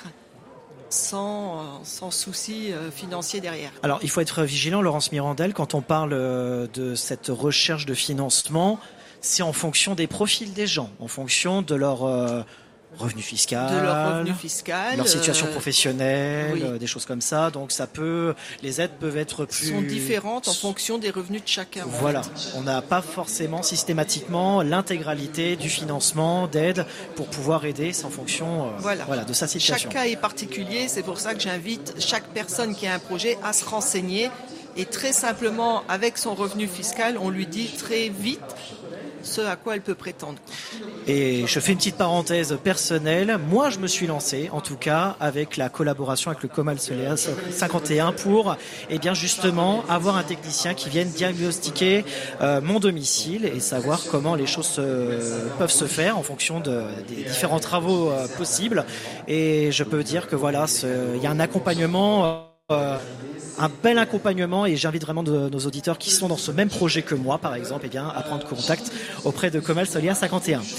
sans, sans souci euh, financier derrière. Alors, il faut être vigilant, Laurence Mirandel, quand on parle euh, de cette recherche de financement, c'est en fonction des profils des gens, en fonction de leur... Euh, revenu fiscal, de leur revenu fiscal, leur situation euh, professionnelle, oui. euh, des choses comme ça. Donc ça peut, les aides peuvent être plus sont différentes en fonction des revenus de chacun. Voilà, on n'a pas forcément systématiquement l'intégralité du financement d'aide pour pouvoir aider en fonction euh, voilà. voilà, de sa situation. Chaque cas est particulier, c'est pour ça que j'invite chaque personne qui a un projet à se renseigner. Et très simplement, avec son revenu fiscal, on lui dit très vite ce à quoi elle peut prétendre. Et je fais une petite parenthèse personnelle. Moi, je me suis lancé, en tout cas, avec la collaboration avec le Comal Soleas cinquante et un pour, eh bien, justement, avoir un technicien qui vienne diagnostiquer euh, mon domicile et savoir comment les choses euh, peuvent se faire en fonction de, des différents travaux euh, possibles. Et je peux dire que voilà, il y a un accompagnement. Euh, un bel accompagnement et j'invite vraiment de, nos auditeurs qui sont dans ce même projet que moi par exemple eh bien, à prendre contact auprès de Comal Soleas cinquante et un.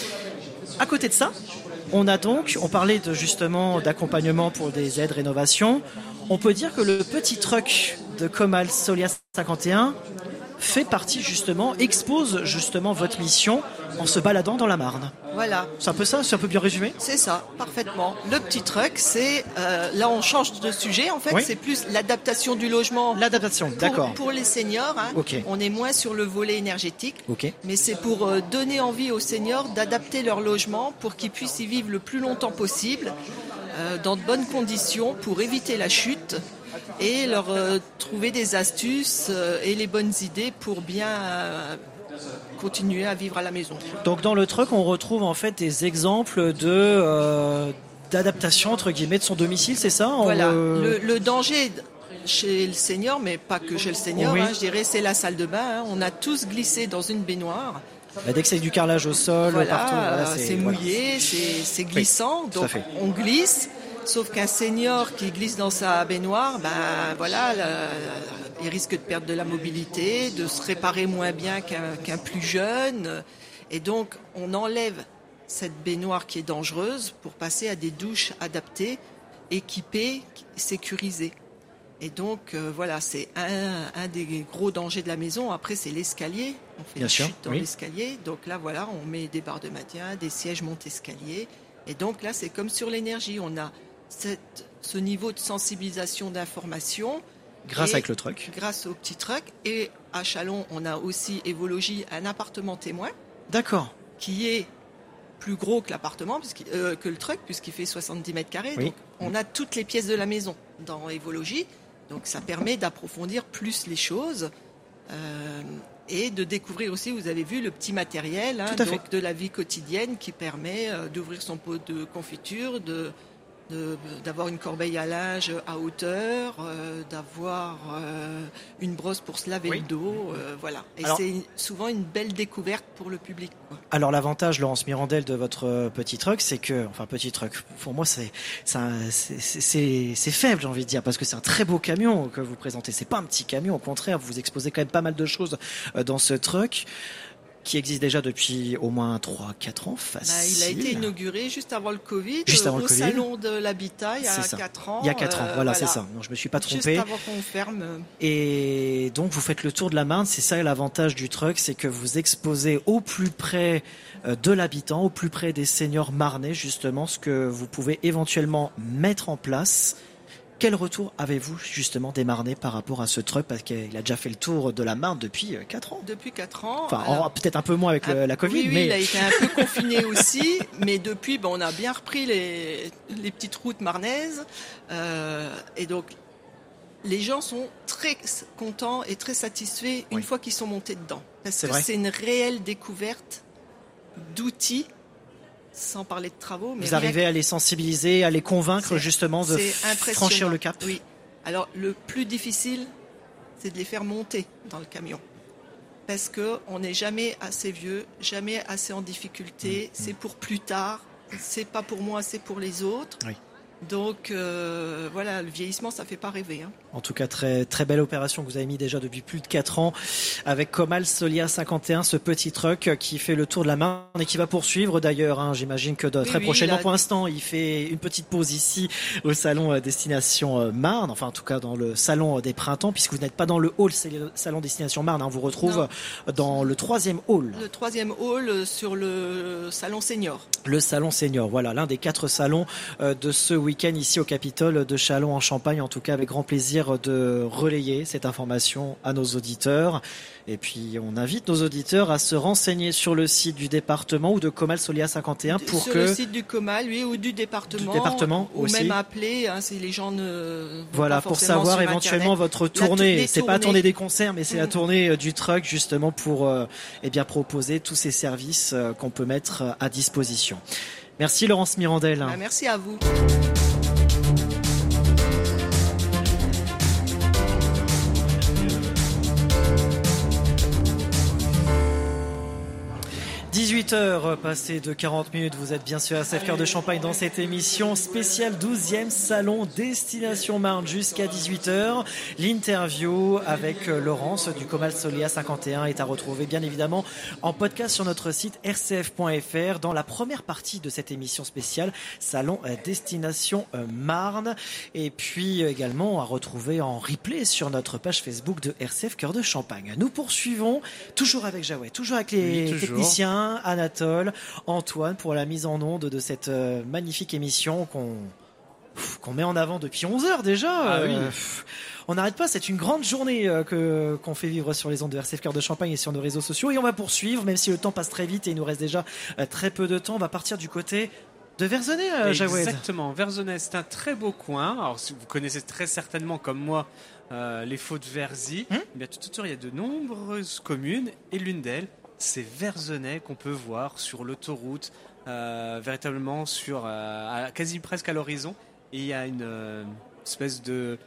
À côté de ça, on a donc, on parlait de, justement d'accompagnement pour des aides rénovation, on peut dire que le petit truck de Comal Soleas cinquante et un fait partie justement, expose justement votre mission en se baladant dans la Marne. Voilà. C'est un peu ça, c'est un peu bien résumé ? C'est ça, parfaitement. Le petit truck, c'est, euh, là on change de sujet en fait, oui. c'est plus l'adaptation du logement. L'adaptation, pour, d'accord. Pour les seniors, hein. Okay. On est moins sur le volet énergétique, okay. mais c'est pour euh, donner envie aux seniors d'adapter leur logement pour qu'ils puissent y vivre le plus longtemps possible, euh, dans de bonnes conditions, pour éviter la chute. Et leur euh, trouver des astuces euh, et les bonnes idées pour bien euh, continuer à vivre à la maison. Donc dans le truc, on retrouve en fait des exemples de euh, d'adaptation entre guillemets de son domicile, c'est ça ? Voilà. on... Le, le danger chez le senior, mais pas que chez le senior, oui. hein, je dirais, c'est la salle de bain. Hein. On a tous glissé dans une baignoire. Bah, dès que c'est du carrelage au sol, voilà, partout, voilà, c'est, c'est mouillé, voilà. c'est, c'est glissant, oui, donc on glisse. Sauf qu'un senior qui glisse dans sa baignoire, ben voilà, le, il risque de perdre de la mobilité, de se réparer moins bien qu'un, qu'un plus jeune. Et donc, on enlève cette baignoire qui est dangereuse pour passer à des douches adaptées, équipées, sécurisées. Et donc, euh, voilà, c'est un, un des gros dangers de la maison. Après, c'est l'escalier. On fait bien une sûr, chute dans oui. l'escalier. Donc là, voilà, on met des barres de maintien, des sièges monte-escalier. Et donc là, c'est comme sur l'énergie. On a cette, ce niveau de sensibilisation d'information. Grâce avec le truck. Grâce au petit truck. Et à Châlons, on a aussi Évologie, un appartement témoin. D'accord. Qui est plus gros que l'appartement, euh, que le truck, puisqu'il fait soixante-dix mètres carrés. Oui. Donc, on a toutes les pièces de la maison dans Évologie. Donc, ça permet d'approfondir plus les choses. Euh, et de découvrir aussi, vous avez vu, le petit matériel hein, donc de la vie quotidienne qui permet euh, d'ouvrir son pot de confiture, de, de, d'avoir une corbeille à linge à hauteur, euh, d'avoir euh, une brosse pour se laver oui. le dos, euh, voilà. Et alors, c'est souvent une belle découverte pour le public. Quoi. Alors l'avantage, Laurence Mirandel, de votre petit truck, c'est que, enfin petit truck, pour moi c'est c'est, un, c'est, c'est, c'est faible, j'ai envie de dire, parce que c'est un très beau camion que vous présentez. C'est pas un petit camion, au contraire, vous exposez quand même pas mal de choses dans ce truck. Qui existe déjà depuis au moins trois à quatre ans, facile. Bah, il a été inauguré juste avant le Covid, juste avant au le COVID. Salon de l'Habitat, il y a quatre ans. Il y a quatre ans, euh, voilà, voilà, c'est ça. Non, je me suis pas trompé. Juste avant qu'on ferme. Et donc, vous faites le tour de la Marne, c'est ça l'avantage du truck, c'est que vous exposez au plus près de l'habitant, au plus près des seniors marnais, justement, ce que vous pouvez éventuellement mettre en place. Quel retour avez-vous justement des Marnais par rapport à ce truck, parce qu'il a déjà fait le tour de la Marne depuis quatre ans. Depuis quatre ans. Enfin, alors, peut-être un peu moins avec le, la Covid. Oui, oui, mais... il a été un peu confiné aussi, mais depuis, ben, on a bien repris les, les petites routes marnaises. Euh, et donc, les gens sont très contents et très satisfaits une oui. fois qu'ils sont montés dedans. Parce c'est que vrai. c'est une réelle découverte d'outils. Sans parler de travaux. Mais vous arrivez que... à les sensibiliser, à les convaincre c'est, justement de f- franchir le cap. Oui. Alors le plus difficile, c'est de les faire monter dans le camion. Parce qu'on n'est jamais assez vieux, jamais assez en difficulté. Mmh. C'est pour plus tard. C'est pas pour moi, c'est pour les autres. Oui. Donc euh, voilà, le vieillissement, ça fait pas rêver. Hein. En tout cas, très très belle opération que vous avez mis déjà depuis plus de quatre ans avec Comal Solia cinquante et un, ce petit truck qui fait le tour de la Marne et qui va poursuivre d'ailleurs. Hein, j'imagine que de, oui, très oui, prochainement, a... pour l'instant, il fait une petite pause ici au salon Destination Marne, enfin en tout cas dans le salon des printemps, puisque vous n'êtes pas dans le hall, c'est le salon Destination Marne. Hein, on vous retrouve non. dans le troisième hall. Le troisième hall sur le salon senior. Le salon senior, voilà, l'un des quatre salons de ce week-end ici au Capitole de Châlons en Champagne. En tout cas, avec grand plaisir de relayer cette information à nos auditeurs. Et puis, on invite nos auditeurs à se renseigner sur le site du département ou de Comal Solia cinquante et un pour sur que... Sur le site du Comal, oui, ou du département. Du département ou aussi. même appeler, hein, si les gens ne... Voilà, pour savoir éventuellement Internet. Votre tournée. C'est pas la tournée des concerts, mais c'est mmh. la tournée du truck, justement, pour euh, eh bien, proposer tous ces services euh, qu'on peut mettre à disposition. Merci Laurence Mirandel. Ah, merci à vous. dix-huit heures passées de quarante minutes, vous êtes bien sûr à R C F Cœur de Champagne dans cette émission spéciale douzième salon Destination Marne jusqu'à dix-huit heures. L'interview avec Laurence du Comal Solia cinquante et un est à retrouver bien évidemment en podcast sur notre site r c f point f r dans la première partie de cette émission spéciale salon Destination Marne, et puis également à retrouver en replay sur notre page Facebook de R C F Cœur de Champagne. Nous poursuivons toujours avec Jaouet, toujours avec les oui, toujours. techniciens Anatole, Antoine pour la mise en onde de cette euh, magnifique émission qu'on qu'on met en avant depuis onze heures déjà. Ah oui. euh, on n'arrête pas, c'est une grande journée euh, que, qu'on fait vivre sur les ondes de R C F Cœur de Champagne et sur nos réseaux sociaux, et on va poursuivre, même si le temps passe très vite et il nous reste déjà euh, très peu de temps. On va partir du côté de Verzenay, euh, Jaoued. Exactement, Verzenay, c'est un très beau coin. Alors si vous connaissez très certainement comme moi euh, les Faux de Verzy, hum eh bien tout autour il y a de nombreuses communes, et l'une d'elles, c'est Verzenay qu'on peut voir sur l'autoroute, euh, véritablement sur, euh, à, quasi presque à l'horizon. Et il y a une euh, espèce de,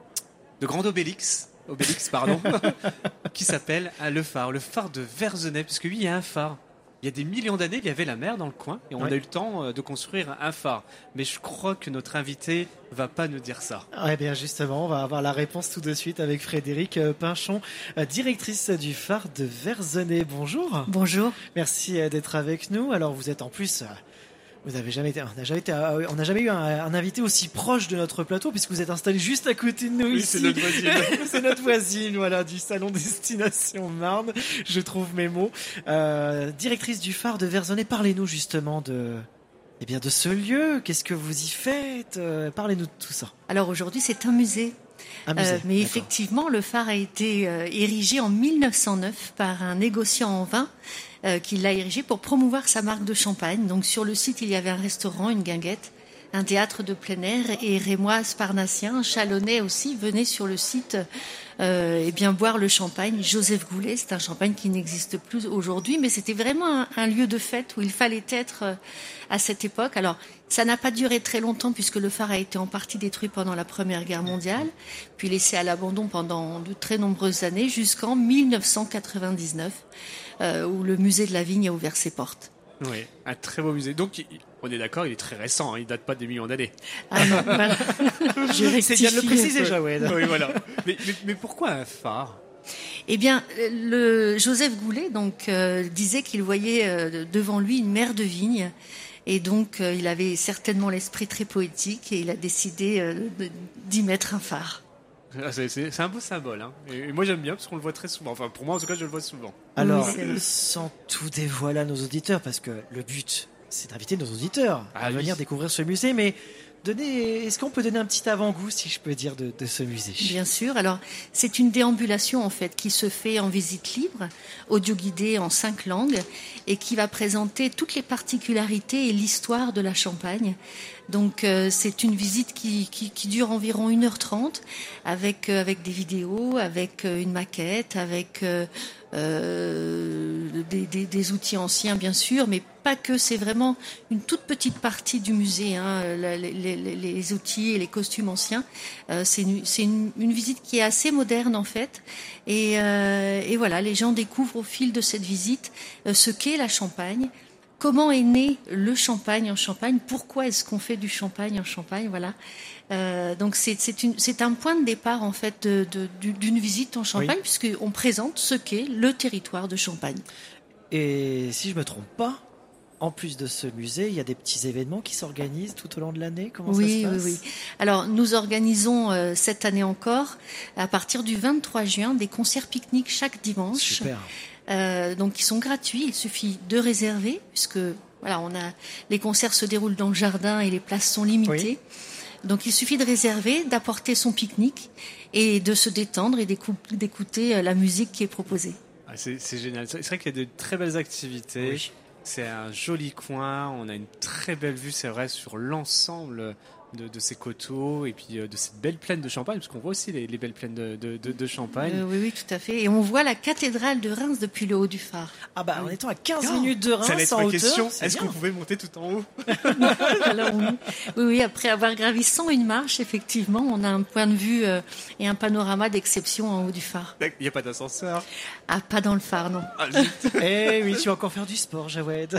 de grand obélix, obélix pardon, qui s'appelle ah, le phare, le phare de Verzenay, puisque oui, il y a un phare. Il y a des millions d'années, il y avait la mer dans le coin et on ouais. a eu le temps de construire un phare. Mais je crois que notre invité va pas nous dire ça. Eh bien justement, on va avoir la réponse tout de suite avec Frédéric Pinchon, directrice du phare de Verzenay. Bonjour. Bonjour. Merci d'être avec nous. Alors vous êtes en plus... Vous avez jamais été, on n'a jamais, été, on n'a jamais eu un, un invité aussi proche de notre plateau, puisque vous êtes installé juste à côté de nous oui, ici. C'est notre voisine. C'est notre voisine, voilà, du salon Destination Marne. Je trouve mes mots. Euh, directrice du phare de Verzenay, parlez-nous justement de, eh bien, de ce lieu. Qu'est-ce que vous y faites ? euh, Parlez-nous de tout ça. Alors aujourd'hui, c'est un musée. Un musée euh, mais d'accord. effectivement, le phare a été euh, érigé en mille neuf cent neuf par un négociant en vin. Euh, qui l'a érigé pour promouvoir sa marque de champagne. Donc sur le site, il y avait un restaurant, une guinguette, un théâtre de plein air, et Rémoise, Parnassien, Chalonnais aussi venaient sur le site euh, et bien boire le champagne. Joseph Goulet, c'est un champagne qui n'existe plus aujourd'hui, mais c'était vraiment un, un lieu de fête où il fallait être euh, à cette époque. Alors ça n'a pas duré très longtemps puisque le phare a été en partie détruit pendant la Première Guerre mondiale, puis laissé à l'abandon pendant de très nombreuses années jusqu'en mille neuf cent quatre-vingt-dix-neuf. Euh, où le musée de la Vigne a ouvert ses portes. Oui, un très beau musée. Donc, il, on est d'accord, il est très récent, hein, il date pas des millions d'années. Ah non, voilà. C'est bien de le préciser, Jaoued. Oui, voilà. Mais, mais, mais pourquoi un phare ? Eh bien, le Joseph Goulet donc, euh, disait qu'il voyait euh, devant lui une mer de vignes. Et donc, euh, il avait certainement l'esprit très poétique et il a décidé euh, de, d'y mettre un phare. C'est, c'est, c'est un beau symbole, hein. Et moi j'aime bien parce qu'on le voit très souvent. Enfin, pour moi en tout cas, je le vois souvent. Alors, oui, sans tout dévoiler à nos auditeurs, parce que le but, c'est d'inviter nos auditeurs à ah, venir oui. découvrir ce musée, mais donner, est-ce qu'on peut donner un petit avant-goût, si je peux dire, de, de ce musée ? Bien sûr. Alors, c'est une déambulation en fait qui se fait en visite libre, audio-guidée en cinq langues, et qui va présenter toutes les particularités et l'histoire de la Champagne. Donc euh, c'est une visite qui, qui, qui dure environ une heure trente avec, euh, avec des vidéos, avec euh, une maquette, avec euh, euh, des, des, des outils anciens bien sûr, mais pas que, c'est vraiment une toute petite partie du musée, hein, les, les, les outils et les costumes anciens. Euh, c'est une, c'est une, une visite qui est assez moderne en fait. Et, euh, et voilà, les gens découvrent au fil de cette visite euh, ce qu'est la Champagne, comment est né le champagne en Champagne, pourquoi est-ce qu'on fait du champagne en Champagne, voilà. Euh, donc c'est, c'est, une, c'est un point de départ en fait de, de, d'une visite en Champagne, oui. puisqu'on présente ce qu'est le territoire de Champagne. Et si je me trompe pas, en plus de ce musée, il y a des petits événements qui s'organisent tout au long de l'année. Comment oui, ça se passe ? Oui, oui. Alors, nous organisons euh, cette année encore, à partir du vingt-trois juin, des concerts pique-nique chaque dimanche. Super. Euh, donc, ils sont gratuits. Il suffit de réserver, puisque voilà, on a les concerts se déroulent dans le jardin et les places sont limitées. Oui. Donc, il suffit de réserver, d'apporter son pique-nique et de se détendre et d'écouter la musique qui est proposée. Ah, c'est, c'est génial. C'est vrai qu'il y a de très belles activités. Oui. C'est un joli coin. On a une très belle vue, c'est vrai, sur l'ensemble de, de ces coteaux et puis de cette belle plaine de Champagne, parce qu'on voit aussi les, les belles plaines de, de, de, de Champagne. Euh, oui, oui, tout à fait. Et on voit la cathédrale de Reims depuis le haut du phare. Ah bah, en étant à quinze minutes de Reims, ça allait être en ma hauteur, question. c'est Est-ce bien. qu'on pouvait monter tout en haut? Alors, on... Oui, oui, après avoir gravi cent une marches, effectivement, on a un point de vue euh, et un panorama d'exception en haut du phare. Il n'y a pas d'ascenseur? Ah, pas dans le phare, non. Ah, eh oui, tu vas encore faire du sport, Jawed.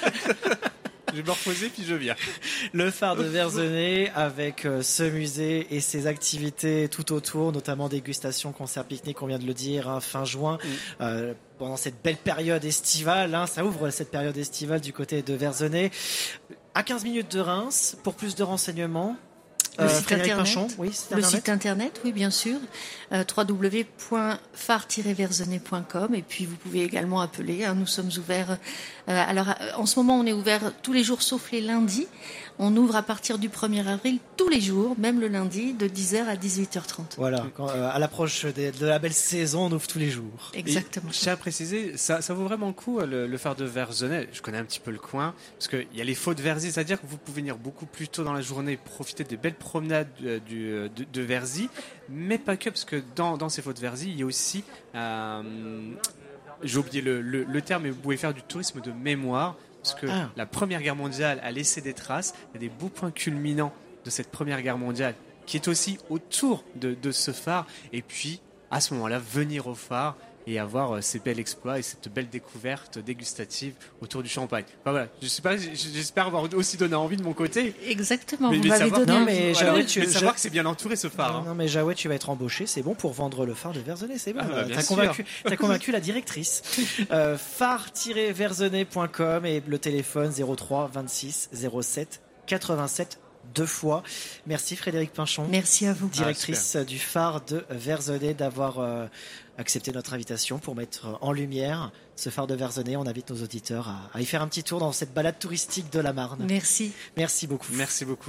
Je vais me reposer puis je viens. Le phare de Verzenay avec euh, ce musée et ses activités tout autour, notamment dégustation, concert, pique-nique, on vient de le dire, hein, fin juin, mmh. euh, pendant cette belle période estivale. Hein, ça ouvre cette période estivale du côté de Verzenay. À quinze minutes de Reims, pour plus de renseignements. Le, euh, site internet, Pinchon, oui, site le site internet, oui, bien sûr, euh, w w w point phare tiret verzenay point com, et puis vous pouvez également appeler, hein, nous sommes ouverts. Euh, alors, en ce moment, on est ouvert tous les jours sauf les lundis. On ouvre à partir du premier avril tous les jours, même le lundi, de dix heures à dix-huit heures trente. Voilà, quand, euh, à l'approche de, de la belle saison, on ouvre tous les jours. Exactement. Et je tiens à préciser, ça, ça vaut vraiment le coup, le, le phare de Verzenay. Je connais un petit peu le coin, parce qu'il y a les faux de Verzy, c'est-à-dire que vous pouvez venir beaucoup plus tôt dans la journée, profiter des belles promenades du, du, de, de Verzy, mais pas que, parce que dans, dans ces faux de Verzy, il y a aussi... Euh, j'ai oublié le, le, le terme, mais vous pouvez faire du tourisme de mémoire, parce que ah. la Première Guerre mondiale a laissé des traces. Il y a des beaux points culminants de cette Première Guerre mondiale qui est aussi autour de, de ce phare. Et puis, à ce moment-là, venir au phare et avoir ces bels exploits et cette belle découverte dégustative autour du champagne. Enfin, voilà, je sais pas, j'espère avoir aussi donné envie de mon côté. Exactement, mais, vous mais m'avez savoir, donné non, mais, voilà, Jawed, tu, mais savoir je... que c'est bien entouré ce phare. Non, hein. non mais Jawed, tu vas être embauché, c'est bon pour vendre le phare de Verzenay, c'est bon. Ah, bah, t'as, convaincu, t'as convaincu la directrice. euh, phare tiret verzenay point com et le téléphone zéro trois vingt-six zéro sept quatre-vingt-sept deux fois. Merci Frédéric Pinchon. Merci à vous. Directrice ah, du phare de Verzenay, d'avoir euh, accepté notre invitation pour mettre en lumière ce phare de Verzenay. On invite nos auditeurs à, à y faire un petit tour dans cette balade touristique de la Marne. Merci. Merci beaucoup. Merci beaucoup.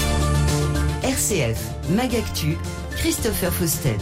R C F, Magactu, Christopher Fausten.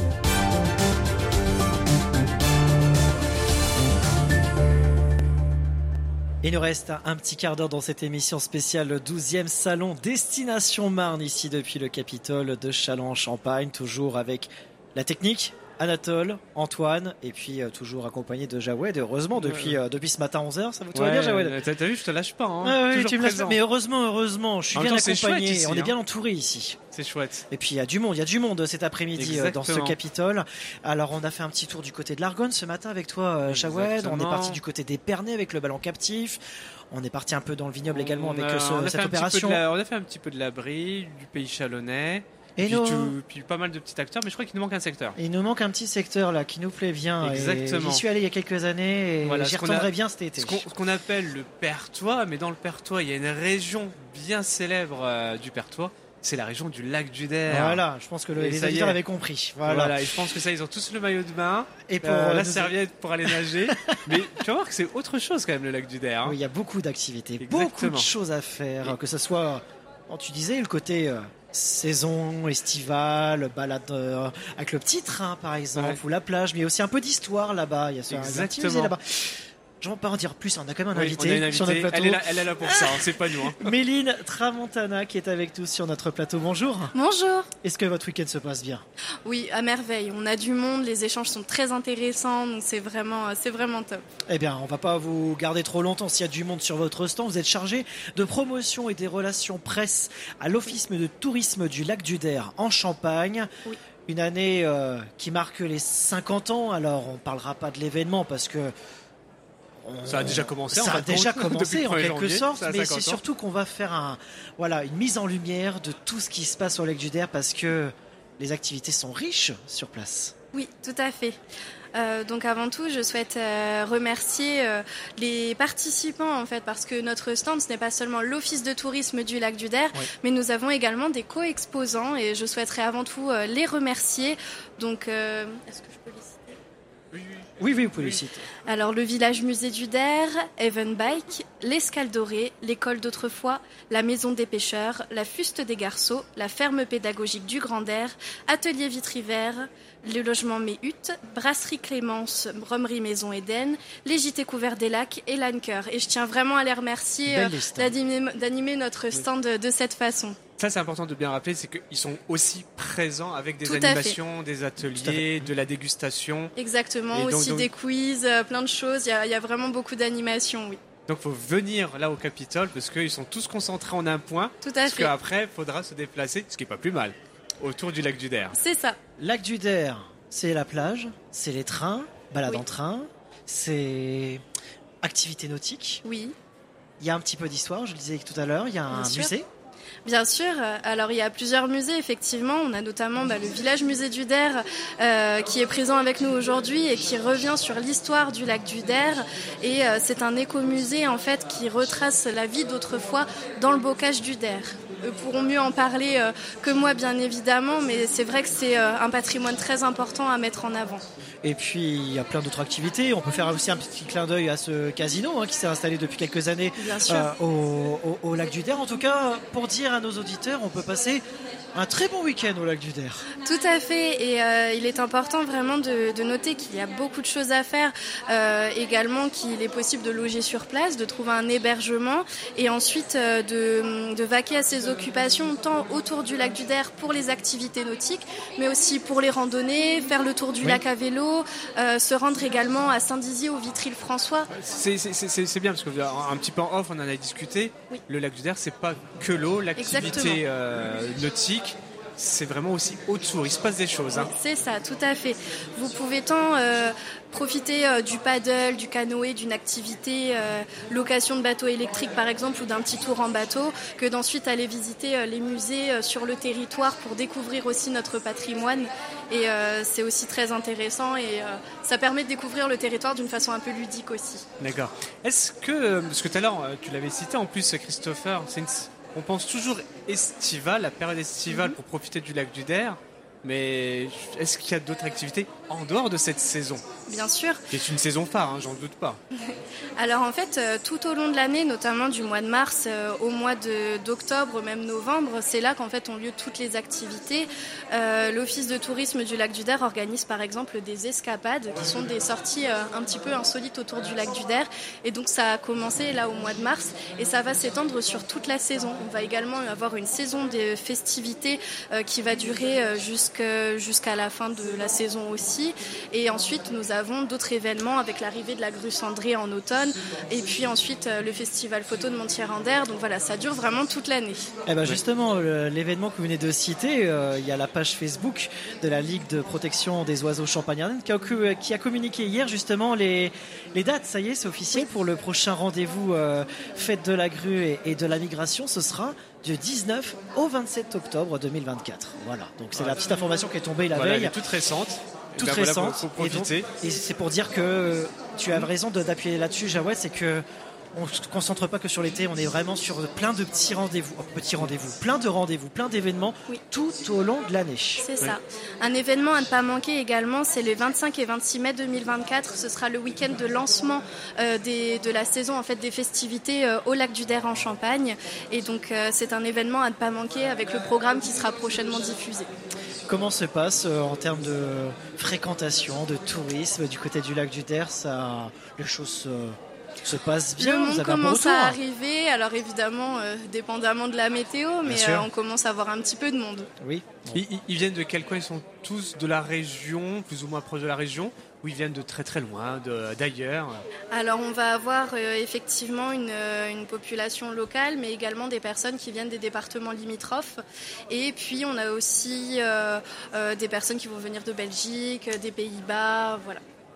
Il nous reste un petit quart d'heure dans cette émission spéciale douzième salon Destination Marne, ici depuis le Capitole de Châlons-en-Champagne, toujours avec la technique, Anatole, Antoine, et puis euh, toujours accompagné de Jawed. Et heureusement, depuis, euh, depuis ce matin onze heures, ça vous tout va bien, Jawed? T'as, t'as vu, je te lâche pas. Hein. Ah, oui, tu me lâches pas. Mais heureusement, heureusement, je suis bien accompagné. Ici, on est hein. bien entouré ici. C'est chouette. Et puis il y a du monde, il y a du monde cet après-midi Exactement. Dans ce Capitole. Alors on a fait un petit tour du côté de l'Argonne ce matin avec toi, Jawed. On est parti du côté d'Épernay avec le ballon captif. On est parti un peu dans le vignoble on également avec a, ce, on a cette opération. La, on a fait un petit peu de la Brie, du pays chalonnais. Et puis, nos... tout, puis pas mal de petits acteurs, mais je crois qu'il nous manque un secteur. Et il nous manque un petit secteur là qui nous plaît bien. Exactement. J'y suis allé il y a quelques années et voilà, j'y retournerai bien cet été. Ce qu'on, ce qu'on appelle le Perthois, mais dans le Perthois, il y a une région bien célèbre euh, du Perthois. C'est la région du lac du Der. Voilà, je pense que le, les auditeurs avaient compris. Voilà. voilà, et je pense que ça, ils ont tous le maillot de bain et pour euh, la nous... serviette pour aller nager. Mais tu vas voir que c'est autre chose quand même le lac du Der. Hein. Oui, il y a beaucoup d'activités, Exactement. beaucoup de choses à faire, et... que ce soit, bon, tu disais, le côté euh, saison estivale, balade euh, avec le petit train par exemple, ouais. ou la plage, mais il y a aussi un peu d'histoire là-bas. Il y a un petit musée là-bas. Je ne vais pas en dire plus, on a quand même un, oui, invité, on a une invitée sur notre plateau. Elle est là, elle est là pour ça, hein, c'est pas nous. Hein. Méline Tramontana qui est avec nous sur notre plateau. Bonjour. Bonjour. Est-ce que votre week-end se passe bien? Oui, à merveille. On a du monde, les échanges sont très intéressants, donc c'est vraiment, c'est vraiment top. Eh bien, on ne va pas vous garder trop longtemps s'il y a du monde sur votre stand. Vous êtes chargé de promotion et des relations presse à l'Office de tourisme du lac du Der en Champagne. Oui. Une année euh, qui marque les cinquante ans. Alors, on ne parlera pas de l'événement parce que on, ça a déjà commencé. Ça en a déjà compte, commencé en quelque janvier, sorte, mais c'est ans. surtout qu'on va faire un, voilà, une mise en lumière de tout ce qui se passe au lac du Der parce que les activités sont riches sur place. Oui, tout à fait. Euh, donc avant tout, je souhaite euh, remercier euh, les participants en fait, parce que notre stand, ce n'est pas seulement l'office de tourisme du lac du Der, oui. mais nous avons également des co-exposants et je souhaiterais avant tout euh, les remercier. Donc, euh, est-ce que je peux les citer ? Oui, oui. Oui, oui, vous pouvez oui. les citer. Alors, le village musée du Der, Even Bike, l'Escale Dorée, l'école d'autrefois, la maison des pêcheurs, la Fuste des Garceaux, la ferme pédagogique du Grand Der, Atelier Vitry-Vert, le logement Méhut, Brasserie Clémence, Brommerie Maison Éden, les Gîtes couverts des lacs et l'Anker. Et je tiens vraiment à les remercier euh, d'animer, d'animer notre stand oui. de, de cette façon. Ça, c'est important de bien rappeler, c'est qu'ils sont aussi présents avec des Tout animations, des ateliers, de la dégustation. Exactement, et aussi donc, donc... des quiz, plein de choses. Il y a, il y a vraiment beaucoup d'animations, oui. Donc, il faut venir là au Capitole parce qu'ils sont tous concentrés en un point. Tout à parce fait. Parce qu'après, il faudra se déplacer, ce qui n'est pas plus mal, autour du lac du Der. C'est ça. Lac du Der, c'est la plage, c'est les trains, balade oui. en train, c'est activité nautique. Oui. Il y a un petit peu d'histoire, je le disais tout à l'heure, il y a Bien un sûr. musée. Bien sûr. Alors, il y a plusieurs musées, effectivement. On a notamment bah, le village musée du Der euh, qui est présent avec nous aujourd'hui et qui revient sur l'histoire du lac du Der. Et euh, c'est un écomusée, en fait, qui retrace la vie d'autrefois dans le bocage du Der. Eux pourront mieux en parler euh, que moi, bien évidemment, mais c'est vrai que c'est euh, un patrimoine très important à mettre en avant. Et puis, il y a plein d'autres activités. On peut faire aussi un petit clin d'œil à ce casino hein, qui s'est installé depuis quelques années euh, au, au, au lac du Der. En tout cas, pour dire à nos auditeurs, on peut passer un très bon week-end au lac du Der. Tout à fait. Et euh, il est important vraiment de, de noter qu'il y a beaucoup de choses à faire. Euh, également qu'il est possible de loger sur place, de trouver un hébergement et ensuite euh, de, de vaquer à ses occupations tant autour du lac du Der pour les activités nautiques, mais aussi pour les randonnées, faire le tour du oui. lac à vélo, euh, se rendre également à Saint-Dizier, au Vitry-le-François. C'est, c'est, c'est, c'est bien parce que un petit peu en off, on en a discuté. Oui. Le lac du Der, c'est pas que l'eau, l'activité euh, nautique. C'est vraiment aussi autour, il se passe des choses. Hein. C'est ça, tout à fait. Vous pouvez tant euh, profiter euh, du paddle, du canoë, d'une activité, euh, location de bateau électrique par exemple, ou d'un petit tour en bateau, que d'ensuite aller visiter euh, les musées euh, sur le territoire pour découvrir aussi notre patrimoine. Et euh, c'est aussi très intéressant et euh, ça permet de découvrir le territoire d'une façon un peu ludique aussi. D'accord. Est-ce que, parce que tout à l'heure tu l'avais cité en plus Christopher, c'est une... On pense toujours estival, la période estivale, mmh. pour profiter du lac du Der. Mais est-ce qu'il y a d'autres activités en dehors de cette saison ? Bien sûr. C'est une saison phare, hein, j'en doute pas. Alors en fait, euh, tout au long de l'année, notamment du mois de mars euh, au mois de, d'octobre, même novembre, c'est là qu'en fait ont lieu toutes les activités. Euh, l'Office de tourisme du lac du Der organise par exemple des escapades qui sont des sorties euh, un petit peu insolites autour du lac du Der. Et donc ça a commencé là au mois de mars et ça va s'étendre sur toute la saison. On va également avoir une saison de festivités euh, qui va durer euh, jusqu'à jusqu'à la fin de la saison aussi. Et ensuite, nous avons d'autres événements avec l'arrivée de la grue cendrée en automne. Et puis ensuite, le festival photo de Montier-en-Der. Donc voilà, ça dure vraiment toute l'année. Eh ben justement, l'événement que vous venez de citer, euh, il y a la page Facebook de la Ligue de protection des oiseaux champagnardennes qui a, qui a communiqué hier justement les, les dates. Ça y est, c'est officiel pour le prochain rendez-vous euh, fête de la grue et, et de la migration. Ce sera du dix-neuf au vingt-sept octobre deux mille vingt-quatre. Voilà, donc c'est voilà. la petite information qui est tombée la voilà, veille. Elle est toute récente. Toute ben récente. Voilà, pour, pour profiter. Et, donc, et c'est pour dire que tu as raison de, d'appuyer là-dessus, Jawed, c'est que on ne se concentre pas que sur l'été, on est vraiment sur plein de petits rendez-vous, petits rendez-vous, plein de rendez-vous, plein d'événements oui. tout au long de l'année. C'est ça. Oui. Un événement à ne pas manquer également, c'est les vingt-cinq et vingt-six mai deux mille vingt-quatre. Ce sera le week-end de lancement euh, des, de la saison en fait des festivités euh, au lac du Der en Champagne. Et donc euh, c'est un événement à ne pas manquer avec le programme qui sera prochainement diffusé. Comment se passe euh, en termes de fréquentation, de tourisme du côté du lac du Der, ça, les choses euh... se passe bien. Le monde vous avez commence un bon à arriver, alors évidemment, euh, dépendamment de la météo, mais euh, on commence à avoir un petit peu de monde. Oui. Ils, ils viennent de quel coin ? Ils sont tous de la région, plus ou moins proches de la région, ou ils viennent de très très loin, de, d'ailleurs ? Alors on va avoir euh, effectivement une, euh, une population locale, mais également des personnes qui viennent des départements limitrophes. Et puis on a aussi euh, euh, des personnes qui vont venir de Belgique, des Pays-Bas, voilà.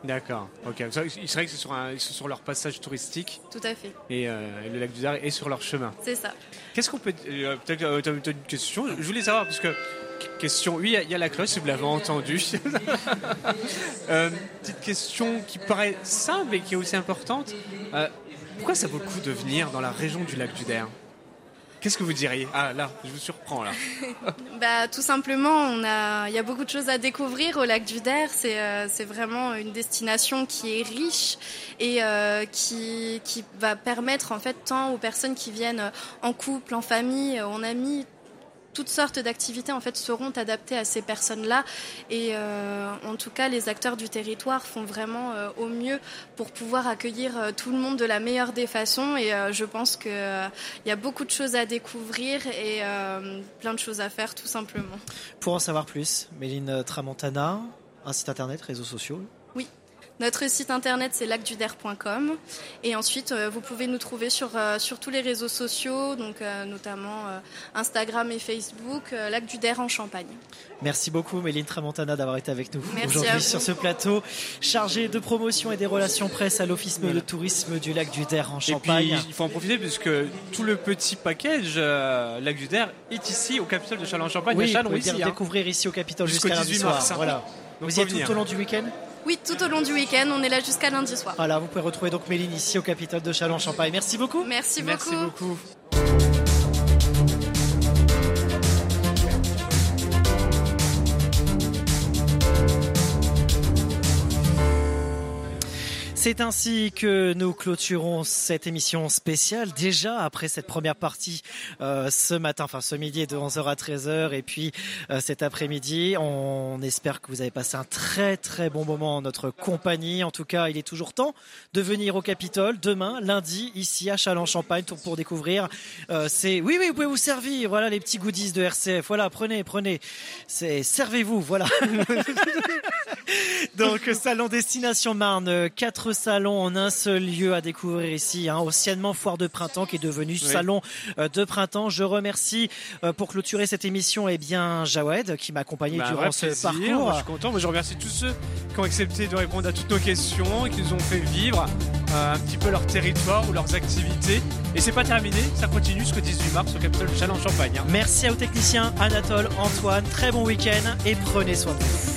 D'accord. Ok. C'est vrai que c'est sur, un, c'est sur leur passage touristique. Tout à fait. Et, euh, et le lac du Dard est sur leur chemin. C'est ça. Qu'est-ce qu'on peut... Euh, peut-être euh, tu as une question. Je voulais savoir, parce que... Question... Oui, il y, y a la cloche, si vous l'avez entendu. euh, petite question qui paraît simple et qui est aussi importante. Euh, pourquoi ça vaut le coup de venir dans la région du lac du Dard ? Qu'est-ce que vous diriez ? Ah là, je vous surprends là. Bah, tout simplement, on a, il y a beaucoup de choses à découvrir au lac du Dard. C'est, euh, c'est vraiment une destination qui est riche et euh, qui, qui va permettre en fait tant aux personnes qui viennent en couple, en famille, en amis. Toutes sortes d'activités en fait seront adaptées à ces personnes-là et euh, en tout cas les acteurs du territoire font vraiment euh, au mieux pour pouvoir accueillir euh, tout le monde de la meilleure des façons et euh, je pense qu'il euh, y a beaucoup de choses à découvrir et euh, plein de choses à faire tout simplement. Pour en savoir plus, Méline Tramontana, un site internet, réseaux sociaux. Oui. Notre site internet c'est lac du dard point com et ensuite euh, vous pouvez nous trouver sur, euh, sur tous les réseaux sociaux, donc euh, notamment euh, Instagram et Facebook, euh, Lac du Dard en Champagne. Merci beaucoup Méline Tramontana d'avoir été avec nous Merci aujourd'hui sur ce plateau, chargé de promotion et des relations presse à l'Office voilà. de tourisme du Lac du Dard en Champagne. Et puis il faut en profiter puisque tout le petit package euh, Lac du Dard est ici au Capitole de Châlons-en-Champagne. Oui, Chalon, vous pouvez ici, bien hein. découvrir ici au Capitole jusqu'au jusqu'à lundi soir. Hein. Voilà. Donc vous y êtes tout au long du week-end ? Oui, tout au long du week-end, on est là jusqu'à lundi soir. Voilà, vous pouvez retrouver donc Méline ici au Capitole de Châlons-en-Champagne. Merci beaucoup. Merci beaucoup. Merci beaucoup. C'est ainsi que nous clôturons cette émission spéciale déjà après cette première partie euh, ce matin, enfin ce midi de onze heures à treize heures et puis euh, cet après-midi. On espère que vous avez passé un très très bon moment en notre compagnie. En tout cas, il est toujours temps de venir au Capitole demain, lundi, ici à Châlons-en-Champagne pour, pour découvrir. Euh, c'est oui oui, vous pouvez vous servir. Voilà les petits goodies de R C F. Voilà, prenez prenez. C'est servez-vous. Voilà. Donc salon Destination Marne, quatre salons en un seul lieu à découvrir ici, hein, anciennement foire de printemps qui est devenu oui. salon euh, de printemps. Je remercie euh, pour clôturer cette émission eh bien Jawed qui m'a accompagné bah, durant ce plaisir. parcours. Moi, je suis content. Moi, je remercie tous ceux qui ont accepté de répondre à toutes nos questions et qui nous ont fait vivre euh, un petit peu leur territoire ou leurs activités. Et c'est pas terminé, ça continue jusqu'au dix-huit mars au Capitole de Châlons-en-Champagne. Hein. Merci à aux techniciens Anatole, Antoine, très bon week-end et prenez soin de vous.